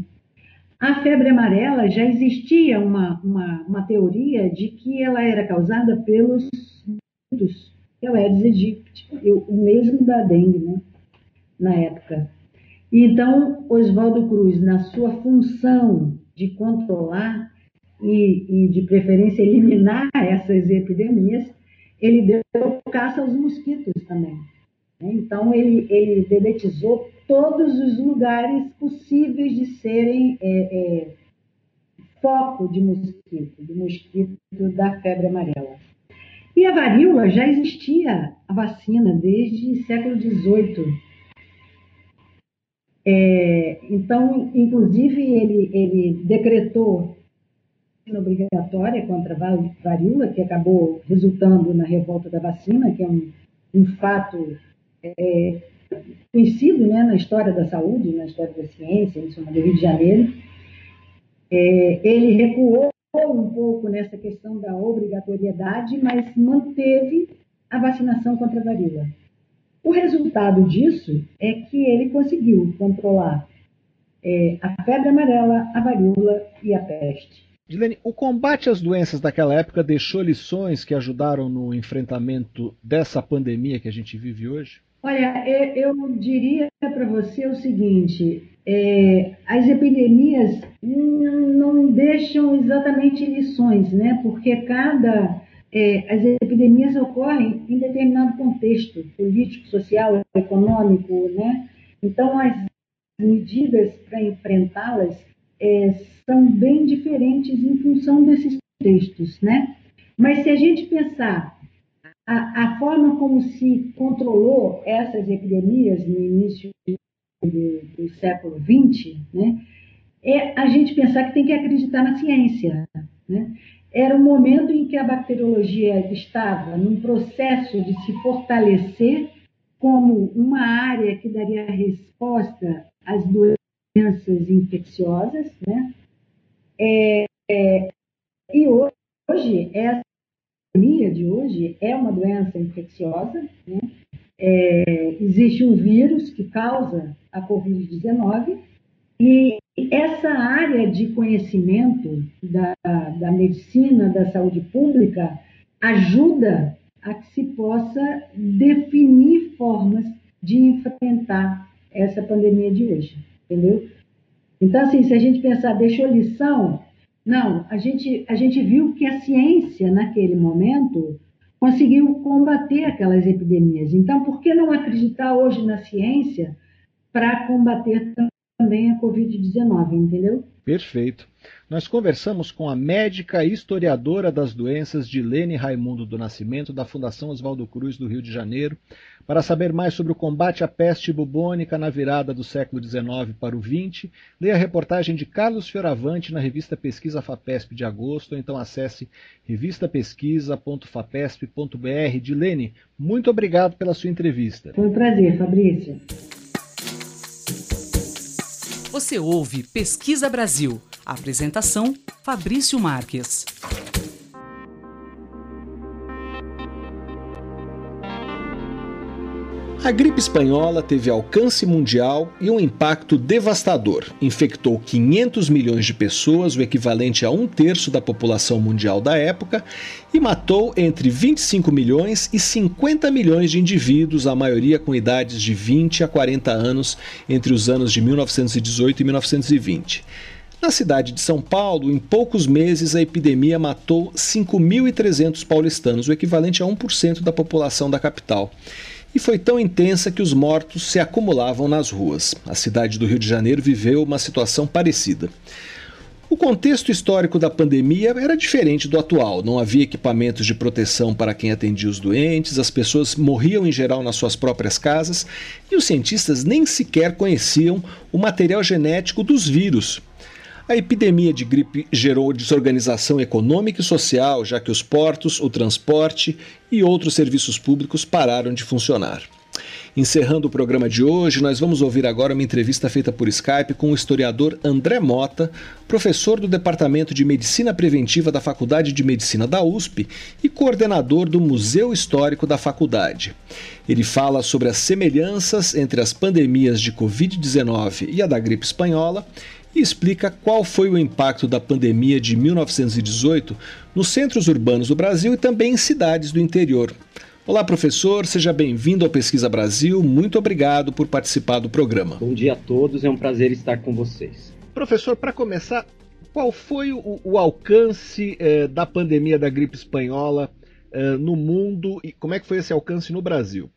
Speaker 4: A febre amarela já existia uma, uma, uma teoria de que ela era causada pelos mosquitos, que é o Aedes aegypti, o mesmo da dengue, né, na época. E então, Oswaldo Cruz, na sua função de controlar e, e, de preferência, eliminar essas epidemias, ele deu caça aos mosquitos também. Então, ele, ele dedetizou todos os lugares possíveis de serem é, é, foco de mosquito, de mosquito da febre amarela. E a varíola já existia a vacina desde o século dezoito. É, então, inclusive, ele, ele decretou a vacina obrigatória contra a varíola, que acabou resultando na revolta da vacina, que é um, um fato é, conhecido, né, na história da saúde, na história da ciência, em suma, do Rio de Janeiro. É, ele recuou um pouco nessa questão da obrigatoriedade, mas manteve a vacinação contra a varíola. O resultado disso é que ele conseguiu controlar é, a febre amarela, a varíola e a peste.
Speaker 1: Dilene, o combate às doenças daquela época deixou lições que ajudaram no enfrentamento dessa pandemia que a gente vive hoje?
Speaker 4: Olha, eu diria para você o seguinte, é, as epidemias não deixam exatamente lições, né? Porque cada, é, as epidemias ocorrem em determinado contexto político, social, econômico, né? Então, as medidas para enfrentá-las é, são bem diferentes em função desses contextos, né? Mas se a gente pensar A, a forma como se controlou essas epidemias no início do, do século vinte, né, é a gente pensar que tem que acreditar na ciência. Né? Era um momento em que a bacteriologia estava num processo de se fortalecer como uma área que daria resposta às doenças infecciosas. Né? É, é, e hoje, essa A pandemia de hoje é uma doença infecciosa, né? É, existe um vírus que causa a covid dezenove e essa área de conhecimento da, da medicina, da saúde pública, ajuda a que se possa definir formas de enfrentar essa pandemia de hoje, entendeu? Então, assim, se a gente pensar, deixou lição... Não, a gente, a gente viu que a ciência, naquele momento, conseguiu combater aquelas epidemias. Então, por que não acreditar hoje na ciência para combater também a covid dezenove, entendeu?
Speaker 1: Perfeito. Nós conversamos com a médica e historiadora das doenças Dilene Raimundo do Nascimento, da Fundação Oswaldo Cruz, do Rio de Janeiro, para saber mais sobre o combate à peste bubônica na virada do século dezenove para o vinte. Leia a reportagem de Carlos Fioravante na revista Pesquisa FAPESP de agosto, ou então acesse revista pesquisa ponto fapesp ponto br. Dilene, muito obrigado pela sua entrevista.
Speaker 4: Foi um prazer, Fabrício.
Speaker 2: Você ouve Pesquisa Brasil. Apresentação, Fabrício Marques.
Speaker 1: A gripe espanhola teve alcance mundial e um impacto devastador. Infectou quinhentos milhões de pessoas, o equivalente a um terço da população mundial da época, e matou entre vinte e cinco milhões e cinquenta milhões de indivíduos, a maioria com idades de vinte a quarenta anos, entre os anos de mil novecentos e dezoito e mil novecentos e vinte. Na cidade de São Paulo, em poucos meses, a epidemia matou cinco mil e trezentos paulistanos, o equivalente a um por cento da população da capital. E foi tão intensa que os mortos se acumulavam nas ruas. A cidade do Rio de Janeiro viveu uma situação parecida. O contexto histórico da pandemia era diferente do atual. Não havia equipamentos de proteção para quem atendia os doentes, as pessoas morriam em geral nas suas próprias casas e os cientistas nem sequer conheciam o material genético dos vírus. A epidemia de gripe gerou desorganização econômica e social, já que os portos, o transporte e outros serviços públicos pararam de funcionar. Encerrando o programa de hoje, nós vamos ouvir agora uma entrevista feita por Skype com o historiador André Mota, professor do Departamento de Medicina Preventiva da Faculdade de Medicina da U S P e coordenador do Museu Histórico da Faculdade. Ele fala sobre as semelhanças entre as pandemias de covid dezenove e a da gripe espanhola e explica qual foi o impacto da pandemia de mil novecentos e dezoito nos centros urbanos do Brasil e também em cidades do interior. Olá, professor, seja bem-vindo ao Pesquisa Brasil. Muito obrigado por participar do programa.
Speaker 5: Bom dia a todos, é um prazer estar com vocês.
Speaker 1: Professor, para começar, qual foi o, o alcance eh, da pandemia da gripe espanhola eh, no mundo e como é que foi esse alcance no Brasil?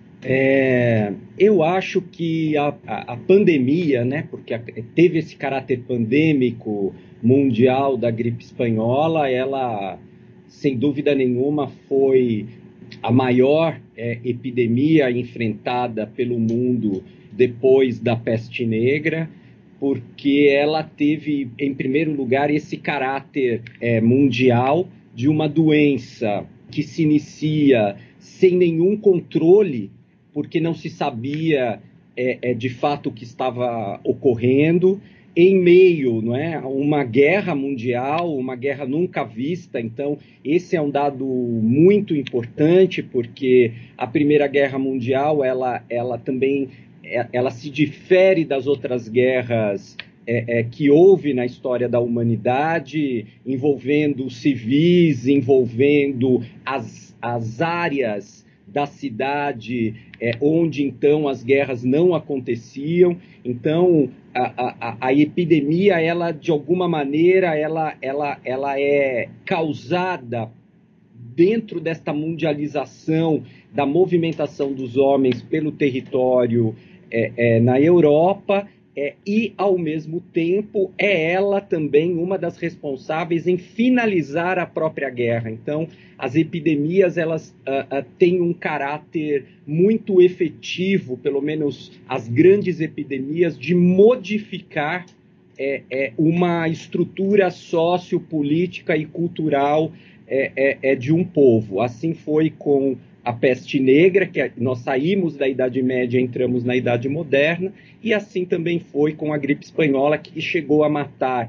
Speaker 5: É, eu acho que a, a, a pandemia, né, porque a, teve esse caráter pandêmico mundial da gripe espanhola, ela, sem dúvida nenhuma, foi a maior é, epidemia enfrentada pelo mundo depois da peste negra, porque ela teve, em primeiro lugar, esse caráter é, mundial de uma doença que se inicia sem nenhum controle, porque não se sabia é, é, de fato o que estava ocorrendo, em meio, não é, a uma guerra mundial, uma guerra nunca vista. Então, esse é um dado muito importante, porque a Primeira Guerra Mundial, ela, ela também ela se difere das outras guerras é, é, que houve na história da humanidade, envolvendo civis, envolvendo as, as áreas da cidade, é, onde então as guerras não aconteciam. Então a, a, a epidemia, ela de alguma maneira, ela, ela, ela é causada dentro desta mundialização da movimentação dos homens pelo território é, é, na Europa. É, e, ao mesmo tempo, é ela também uma das responsáveis em finalizar a própria guerra. Então, as epidemias, elas uh, uh, têm um caráter muito efetivo, pelo menos as grandes epidemias, de modificar é, é, uma estrutura sociopolítica e cultural é, é, é de um povo. Assim foi com a peste negra, que nós saímos da Idade Média e entramos na Idade Moderna, e assim também foi com a gripe espanhola, que chegou a matar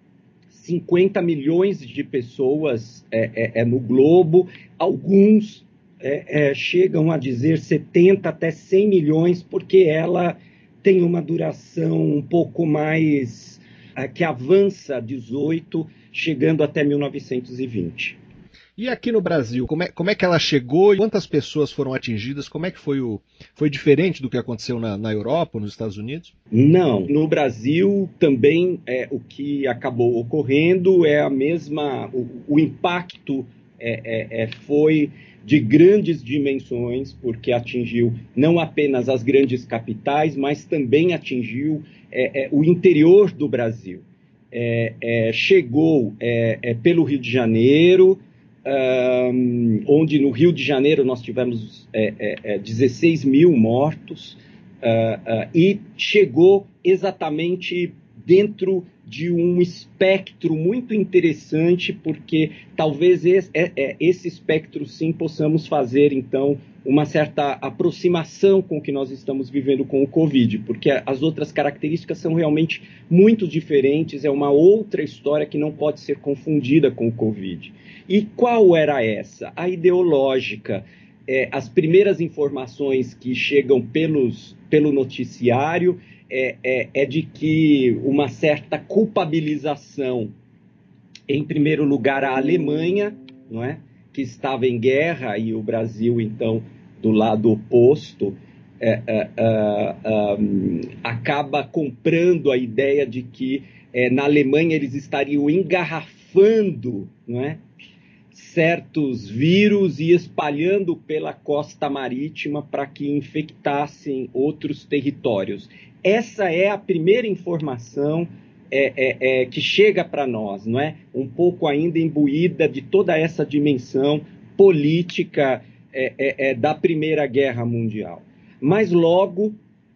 Speaker 5: cinquenta milhões de pessoas é, é, é, no globo. Alguns é, é, chegam a dizer setenta até cem milhões, porque ela tem uma duração um pouco mais, é, que avança dezoito, chegando até mil novecentos e vinte.
Speaker 1: E aqui no Brasil, como é, como é que ela chegou? Quantas pessoas foram atingidas? Como é que foi o... Foi diferente do que aconteceu na, na Europa, nos Estados Unidos?
Speaker 5: Não. No Brasil também é, o que acabou ocorrendo é a mesma... O, o impacto é, é, é, foi de grandes dimensões, porque atingiu não apenas as grandes capitais, mas também atingiu é, é, o interior do Brasil. É, é, chegou é, é, pelo Rio de Janeiro... Um, onde no Rio de Janeiro nós tivemos é, é, é, dezesseis mil mortos uh, uh, e chegou exatamente dentro de um espectro muito interessante, porque talvez esse, é, é, esse espectro sim possamos fazer, então, uma certa aproximação com o que nós estamos vivendo com o Covid, porque as outras características são realmente muito diferentes, é uma outra história que não pode ser confundida com o Covid. E qual era essa? A ideológica. É, as primeiras informações que chegam pelos, pelo noticiário é, é, é de que uma certa culpabilização, em primeiro lugar, a Alemanha, não é? Que estava em guerra, e o Brasil, então, do lado oposto, é, é, é, um, acaba comprando a ideia de que é, na Alemanha eles estariam engarrafando, não é? certos vírus e espalhando pela costa marítima para que infectassem outros territórios. Essa é a primeira informação é, é, é, que chega para nós, não é? Um pouco ainda imbuída de toda essa dimensão política é, é, é, da Primeira Guerra Mundial. Mas logo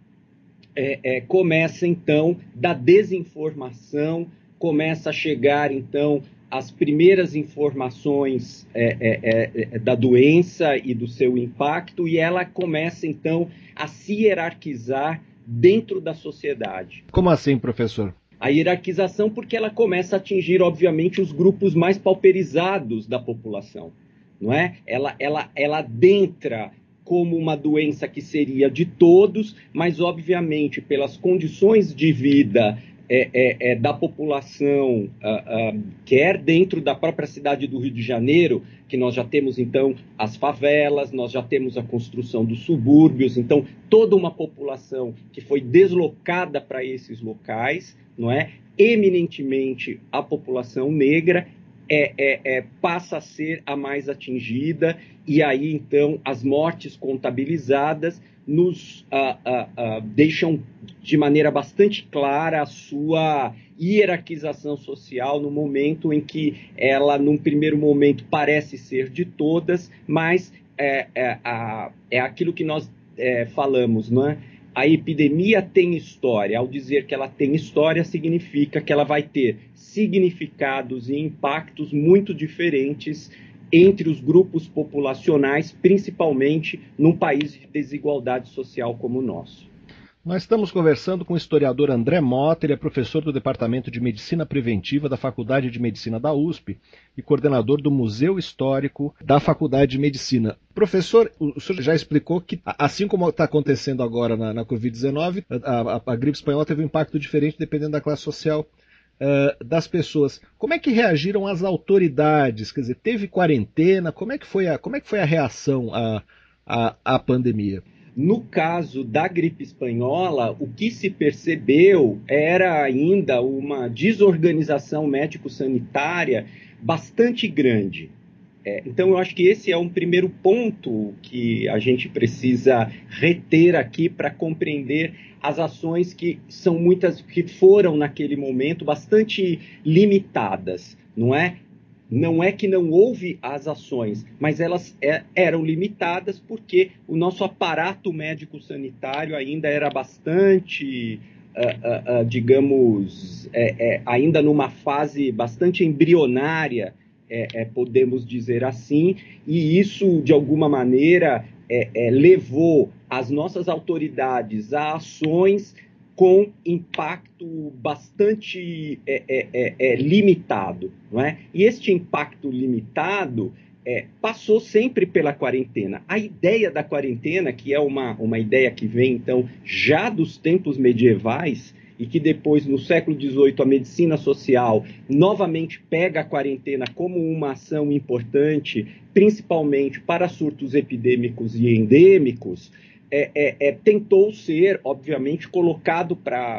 Speaker 5: é, é, começa, então, da desinformação, começa a chegar, então, as primeiras informações é, é, é, da doença e do seu impacto, e ela começa, então, a se hierarquizar dentro da sociedade.
Speaker 1: Como assim, professor?
Speaker 5: A hierarquização porque ela começa a atingir, obviamente, os grupos mais pauperizados da população, não é? Ela, ela, ela adentra como uma doença que seria de todos, mas, obviamente, pelas condições de vida É, é, é, da população, uh, uh, quer dentro da própria cidade do Rio de Janeiro, que nós já temos, então, as favelas, nós já temos a construção dos subúrbios, então, toda uma população que foi deslocada para esses locais, não é? Eminentemente a população negra, é, é, é, passa a ser a mais atingida, e aí, então, as mortes contabilizadas nos uh, uh, uh, deixam de maneira bastante clara a sua hierarquização social no momento em que ela, num primeiro momento, parece ser de todas, mas é, é, a, é aquilo que nós é, falamos, não é? A epidemia tem história. Ao dizer que ela tem história, significa que ela vai ter significados e impactos muito diferentes entre os grupos populacionais, principalmente num país de desigualdade social como o nosso.
Speaker 1: Nós estamos conversando com o historiador André Mota, ele é professor do Departamento de Medicina Preventiva da Faculdade de Medicina da U S P e coordenador do Museu Histórico da Faculdade de Medicina. Professor, o senhor já explicou que, assim como está acontecendo agora na, na covid dezenove, a, a, a gripe espanhola teve um impacto diferente dependendo da classe social uh, das pessoas. Como é que reagiram as autoridades? Quer dizer, teve quarentena? Como é que foi a, como é que foi a reação à, à, à pandemia?
Speaker 5: No caso da gripe espanhola, o que se percebeu era ainda uma desorganização médico-sanitária bastante grande. É, então, eu acho que esse é um primeiro ponto que a gente precisa reter aqui para compreender as ações que são muitas, que foram naquele momento bastante limitadas, não é? Não é que não houve as ações, mas elas é, eram limitadas porque o nosso aparato médico-sanitário ainda era bastante, uh, uh, uh, digamos, é, é, ainda numa fase bastante embrionária, é, é, podemos dizer assim, e isso, de alguma maneira, é, é, levou as nossas autoridades a ações com impacto bastante é, é, é, é, limitado, não é? E este impacto limitado é, passou sempre pela quarentena. A ideia da quarentena, que é uma, uma ideia que vem, então, já dos tempos medievais, e que depois, no século dezoito, a medicina social novamente pega a quarentena como uma ação importante, principalmente para surtos epidêmicos e endêmicos, É, é, é, tentou ser, obviamente, colocado para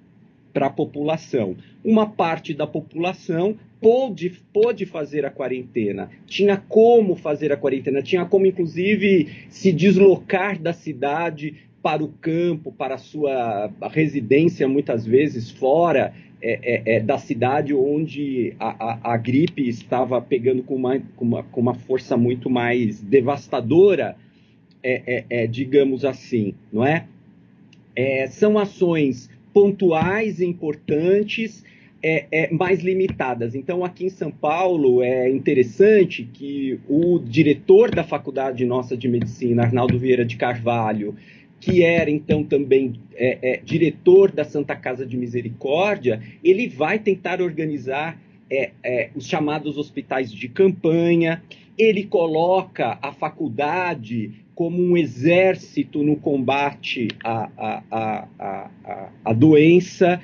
Speaker 5: a população. Uma parte da população pôde, pôde fazer a quarentena, tinha como fazer a quarentena, tinha como, inclusive, se deslocar da cidade para o campo, para a sua residência, muitas vezes fora é, é, é, da cidade onde a, a, a gripe estava pegando com uma, com uma, com uma força muito mais devastadora. É, é, é, digamos assim, não é? é? São ações pontuais e importantes, é, é, mais limitadas. Então, aqui em São Paulo, é interessante que o diretor da Faculdade Nossa de Medicina, Arnaldo Vieira de Carvalho, que era, então, também é, é, diretor da Santa Casa de Misericórdia, ele vai tentar organizar é, é, os chamados hospitais de campanha. Ele coloca a faculdade como um exército no combate à, à, à, à, à doença,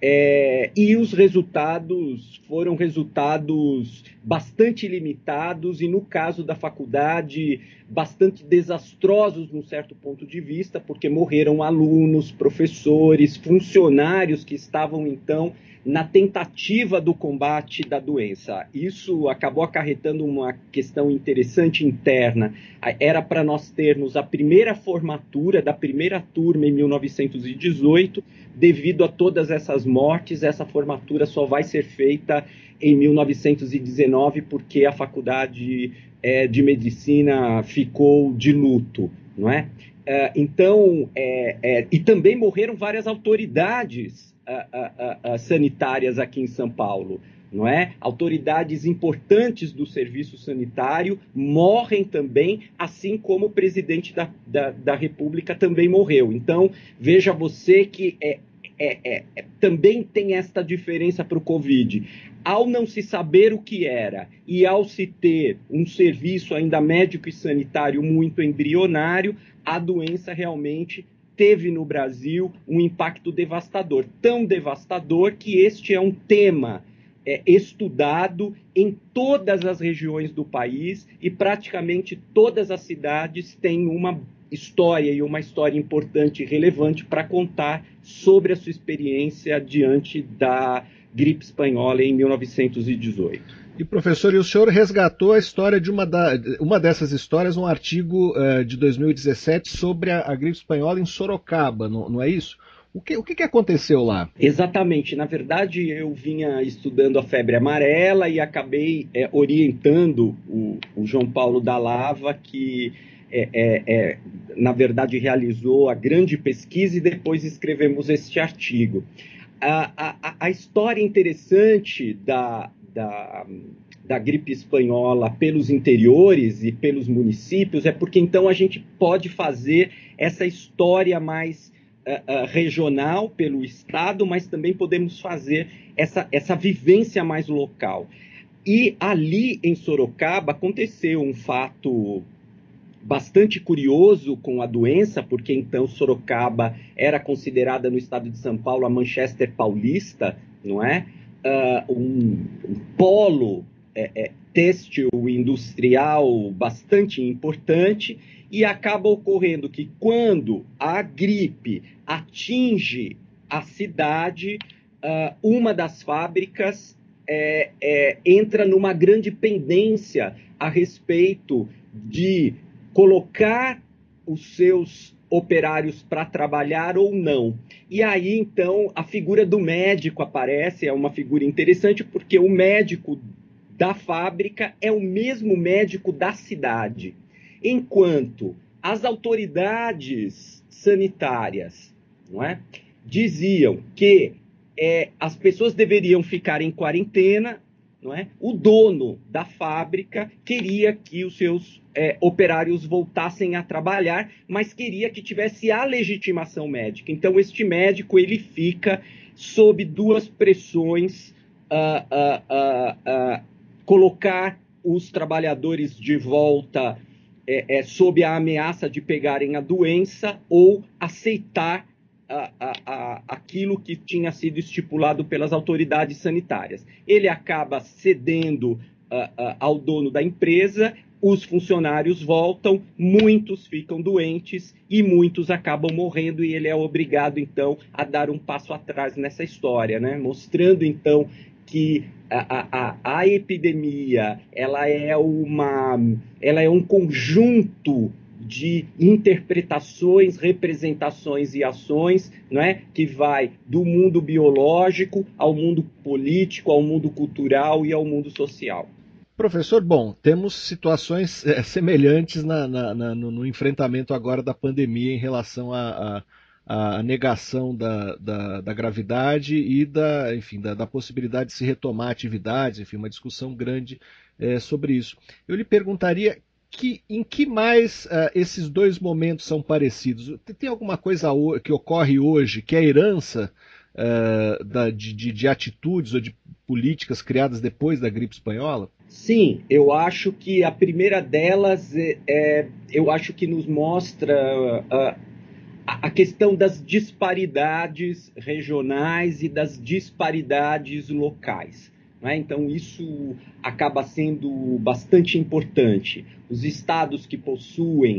Speaker 5: é, e os resultados foram resultados bastante limitados e, no caso da faculdade, bastante desastrosos num certo ponto de vista, porque morreram alunos, professores, funcionários que estavam, então, na tentativa do combate da doença. Isso acabou acarretando uma questão interessante interna. Era para nós termos a primeira formatura da primeira turma em mil novecentos e dezoito, devido a todas essas mortes, essa formatura só vai ser feita em mil novecentos e dezenove, porque a faculdade é, de medicina ficou de luto, não é? Uh, então, é, é, e também morreram várias autoridades uh, uh, uh, sanitárias aqui em São Paulo, não é? Autoridades importantes do serviço sanitário morrem também, assim como o presidente da, da, da República também morreu. Então, veja você que é, é, é, é, também tem esta diferença para o Covid. Ao não se saber o que era e ao se ter um serviço ainda médico e sanitário muito embrionário, a doença realmente teve no Brasil um impacto devastador. Tão devastador que este é um tema é, estudado em todas as regiões do país e praticamente todas as cidades têm uma história e uma história importante e relevante para contar sobre a sua experiência diante da gripe espanhola em mil novecentos e dezoito.
Speaker 1: E, professor, e o senhor resgatou a história de uma, da, uma dessas histórias, um artigo uh, de dois mil e dezessete sobre a, a gripe espanhola em Sorocaba, não, não é isso? O que, o que aconteceu lá?
Speaker 5: Exatamente. Na verdade, eu vinha estudando a febre amarela e acabei é, orientando o, o João Paulo da Lava, que, é, é, é, na verdade, realizou a grande pesquisa, e depois escrevemos este artigo. A, a, a história interessante da, da, da gripe espanhola pelos interiores e pelos municípios é porque então a gente pode fazer essa história mais uh, uh, regional pelo estado, mas também podemos fazer essa, essa vivência mais local. E ali em Sorocaba aconteceu um fato bastante curioso com a doença, porque então Sorocaba era considerada no estado de São Paulo a Manchester paulista, não é? Uh, um, um polo é, é, têxtil industrial bastante importante, e acaba ocorrendo que quando a gripe atinge a cidade, uh, uma das fábricas é, é, entra numa grande pendência a respeito de colocar os seus operários para trabalhar ou não. E aí, então, a figura do médico aparece, é uma figura interessante, porque o médico da fábrica é o mesmo médico da cidade. Enquanto as autoridades sanitárias, não é, diziam que é, as pessoas deveriam ficar em quarentena, não é? O dono da fábrica queria que os seus é, operários voltassem a trabalhar, mas queria que tivesse a legitimação médica. Então, este médico ele fica sob duas pressões, uh, uh, uh, uh, colocar os trabalhadores de volta é, é, sob a ameaça de pegarem a doença, ou aceitar A, a, a, aquilo que tinha sido estipulado pelas autoridades sanitárias. Ele acaba cedendo uh, uh, ao dono da empresa, os funcionários voltam, muitos ficam doentes e muitos acabam morrendo, e ele é obrigado, então, a dar um passo atrás nessa história, né? Mostrando, então, que a, a, a epidemia ela é, uma, ela é um conjunto de interpretações, representações e ações, não é? Que vai do mundo biológico ao mundo político, ao mundo cultural e ao mundo social.
Speaker 1: Professor, bom, temos situações é, semelhantes na, na, na, no, no enfrentamento agora da pandemia em relação a, a, a negação da, da, da gravidade e da, enfim, da, da possibilidade de se retomar atividades, enfim, uma discussão grande é, sobre isso. Eu lhe perguntaria que, em que mais uh, esses dois momentos são parecidos? Tem alguma coisa que ocorre hoje que é herança uh, da, de, de, de atitudes ou de políticas criadas depois da gripe espanhola?
Speaker 5: Sim, eu acho que a primeira delas, é, é, eu acho que nos mostra uh, a questão das disparidades regionais e das disparidades locais. Né? Então, isso acaba sendo bastante importante. Os estados que possuem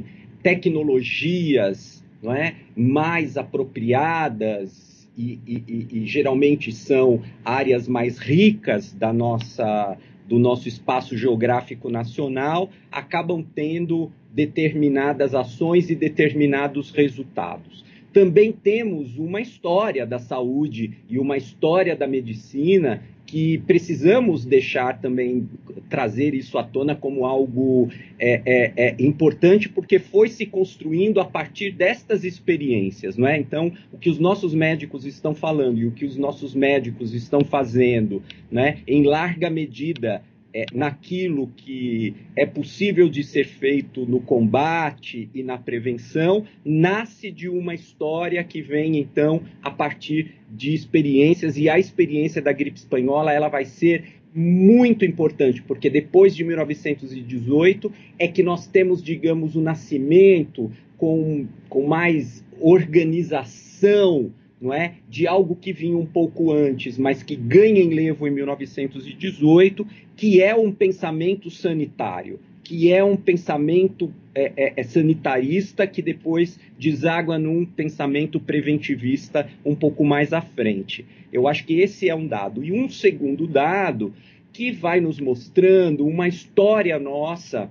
Speaker 5: tecnologias, não é, mais apropriadas e, e, e geralmente são áreas mais ricas da nossa, do nosso espaço geográfico nacional, acabam tendo determinadas ações e determinados resultados. Também temos uma história da saúde e uma história da medicina que precisamos deixar também, trazer isso à tona como algo é, é, é importante, porque foi se construindo a partir destas experiências, não é? Então, o que os nossos médicos estão falando e o que os nossos médicos estão fazendo, né, em larga medida, É, naquilo que é possível de ser feito no combate e na prevenção, nasce de uma história que vem, então, a partir de experiências, e a experiência da gripe espanhola ela vai ser muito importante, porque depois de mil novecentos e dezoito é que nós temos, digamos, o nascimento com, com mais organização, não é? De algo que vinha um pouco antes, mas que ganha enlevo em mil novecentos e dezoito, que é um pensamento sanitário, que é um pensamento é, é, é sanitarista que depois deságua num pensamento preventivista um pouco mais à frente. Eu acho que esse é um dado. E um segundo dado que vai nos mostrando uma história nossa,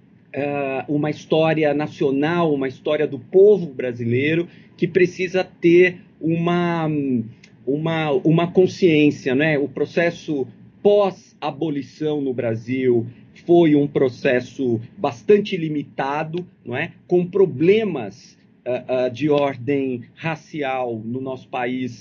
Speaker 5: Uh, uma história nacional, uma história do povo brasileiro que precisa ter uma, uma, uma consciência, né? O processo pós-abolição no Brasil foi um processo bastante limitado, não é? Com problemas uh, uh, de ordem racial no nosso país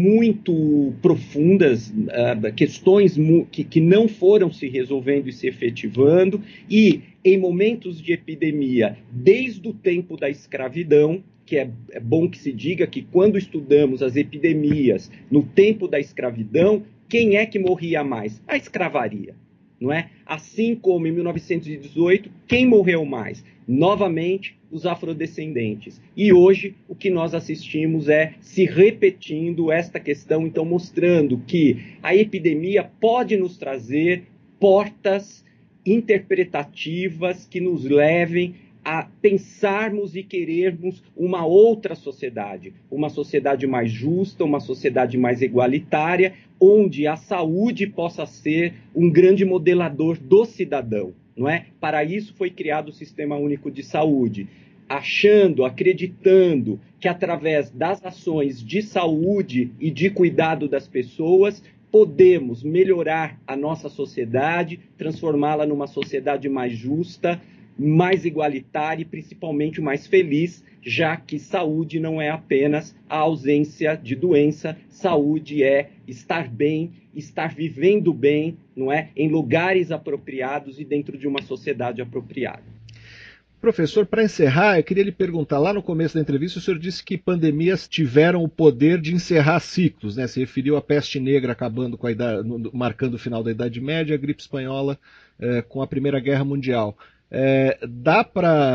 Speaker 5: muito profundas, uh, questões que, que não foram se resolvendo e se efetivando, e em momentos de epidemia, desde o tempo da escravidão, que é, é bom que se diga que quando estudamos as epidemias no tempo da escravidão, quem é que morria mais? A escravaria, não é? Assim como em mil novecentos e dezoito, quem morreu mais? Novamente, os afrodescendentes. E hoje, o que nós assistimos é se repetindo esta questão, então mostrando que a epidemia pode nos trazer portas interpretativas que nos levem a pensarmos e querermos uma outra sociedade, uma sociedade mais justa, uma sociedade mais igualitária, onde a saúde possa ser um grande modelador do cidadão, não é? Para isso foi criado o Sistema Único de Saúde, achando, acreditando que através das ações de saúde e de cuidado das pessoas, podemos melhorar a nossa sociedade, transformá-la numa sociedade mais justa, mais igualitária e principalmente mais feliz, já que saúde não é apenas a ausência de doença, saúde é estar bem, estar vivendo bem, não é? Em lugares apropriados e dentro de uma sociedade apropriada.
Speaker 1: Professor, para encerrar, eu queria lhe perguntar, lá no começo da entrevista, o senhor disse que pandemias tiveram o poder de encerrar ciclos, né? Se referiu à peste negra acabando com a idade, marcando o final da Idade Média, a gripe espanhola eh, com a Primeira Guerra Mundial. Eh, dá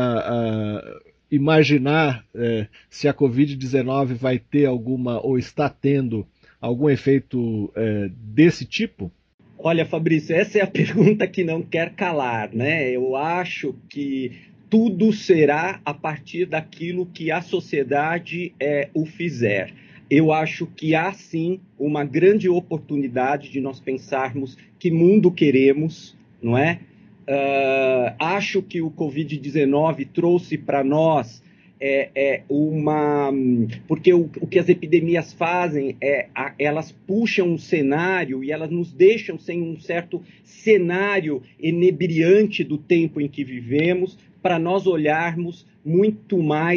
Speaker 1: para uh, imaginar eh, se a covid dezenove vai ter alguma, ou está tendo, algum efeito eh, desse tipo?
Speaker 5: Olha, Fabrício, essa é a pergunta que não quer calar, né? Eu acho que tudo será a partir daquilo que a sociedade é, o fizer. Eu acho que há, sim, uma grande oportunidade de nós pensarmos que mundo queremos, não é? Uh, acho que o covid dezenove trouxe para nós é, é uma... Porque o, o que as epidemias fazem é a, elas puxam um cenário e elas nos deixam sem um certo cenário inebriante do tempo em que vivemos, para nós olharmos muito mais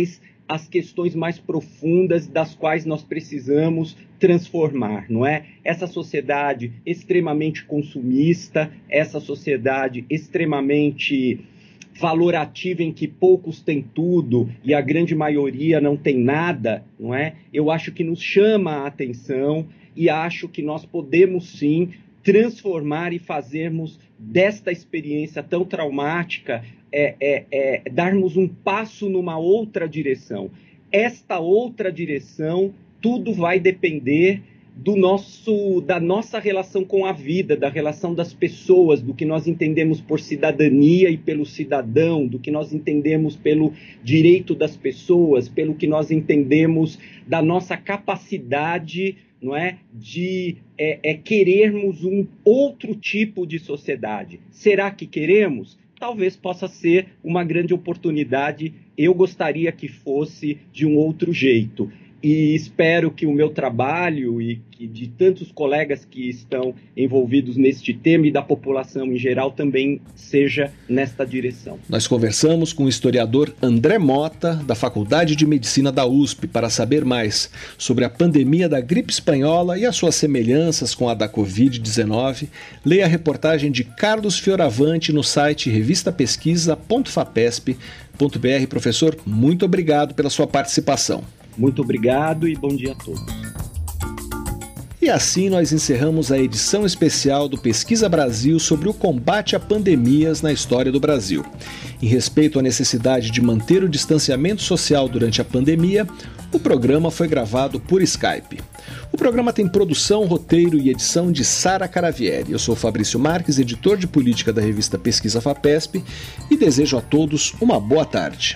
Speaker 5: as questões mais profundas das quais nós precisamos transformar, não é? Essa sociedade extremamente consumista, essa sociedade extremamente valorativa em que poucos têm tudo e a grande maioria não tem nada, não é? Eu acho que nos chama a atenção e acho que nós podemos sim transformar e fazermos desta experiência tão traumática, é, é, é, darmos um passo numa outra direção. Esta outra direção, tudo vai depender do nosso, da nossa relação com a vida, da relação das pessoas, do que nós entendemos por cidadania e pelo cidadão, do que nós entendemos pelo direito das pessoas, pelo que nós entendemos da nossa capacidade, não é, de é, é, querermos um outro tipo de sociedade. Será que queremos? Talvez possa ser uma grande oportunidade. Eu gostaria que fosse de um outro jeito. E espero que o meu trabalho e que de tantos colegas que estão envolvidos neste tema e da população em geral também seja nesta direção.
Speaker 1: Nós conversamos com o historiador André Mota, da Faculdade de Medicina da U S P, para saber mais sobre a pandemia da gripe espanhola e as suas semelhanças com a da covid dezenove. Leia a reportagem de Carlos Fioravante no site revista pesquisa ponto fapesp ponto br. Professor, muito obrigado pela sua participação.
Speaker 5: Muito obrigado e bom dia a todos.
Speaker 1: E assim nós encerramos a edição especial do Pesquisa Brasil sobre o combate a pandemias na história do Brasil. Em respeito à necessidade de manter o distanciamento social durante a pandemia, o programa foi gravado por Skype. O programa tem produção, roteiro e edição de Sara Caravieri. Eu sou Fabrício Marques, editor de política da revista Pesquisa Fapesp, e desejo a todos uma boa tarde.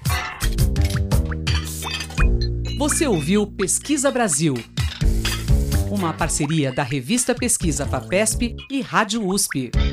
Speaker 2: Você ouviu Pesquisa Brasil, uma parceria da revista Pesquisa Fapesp e Rádio U S P.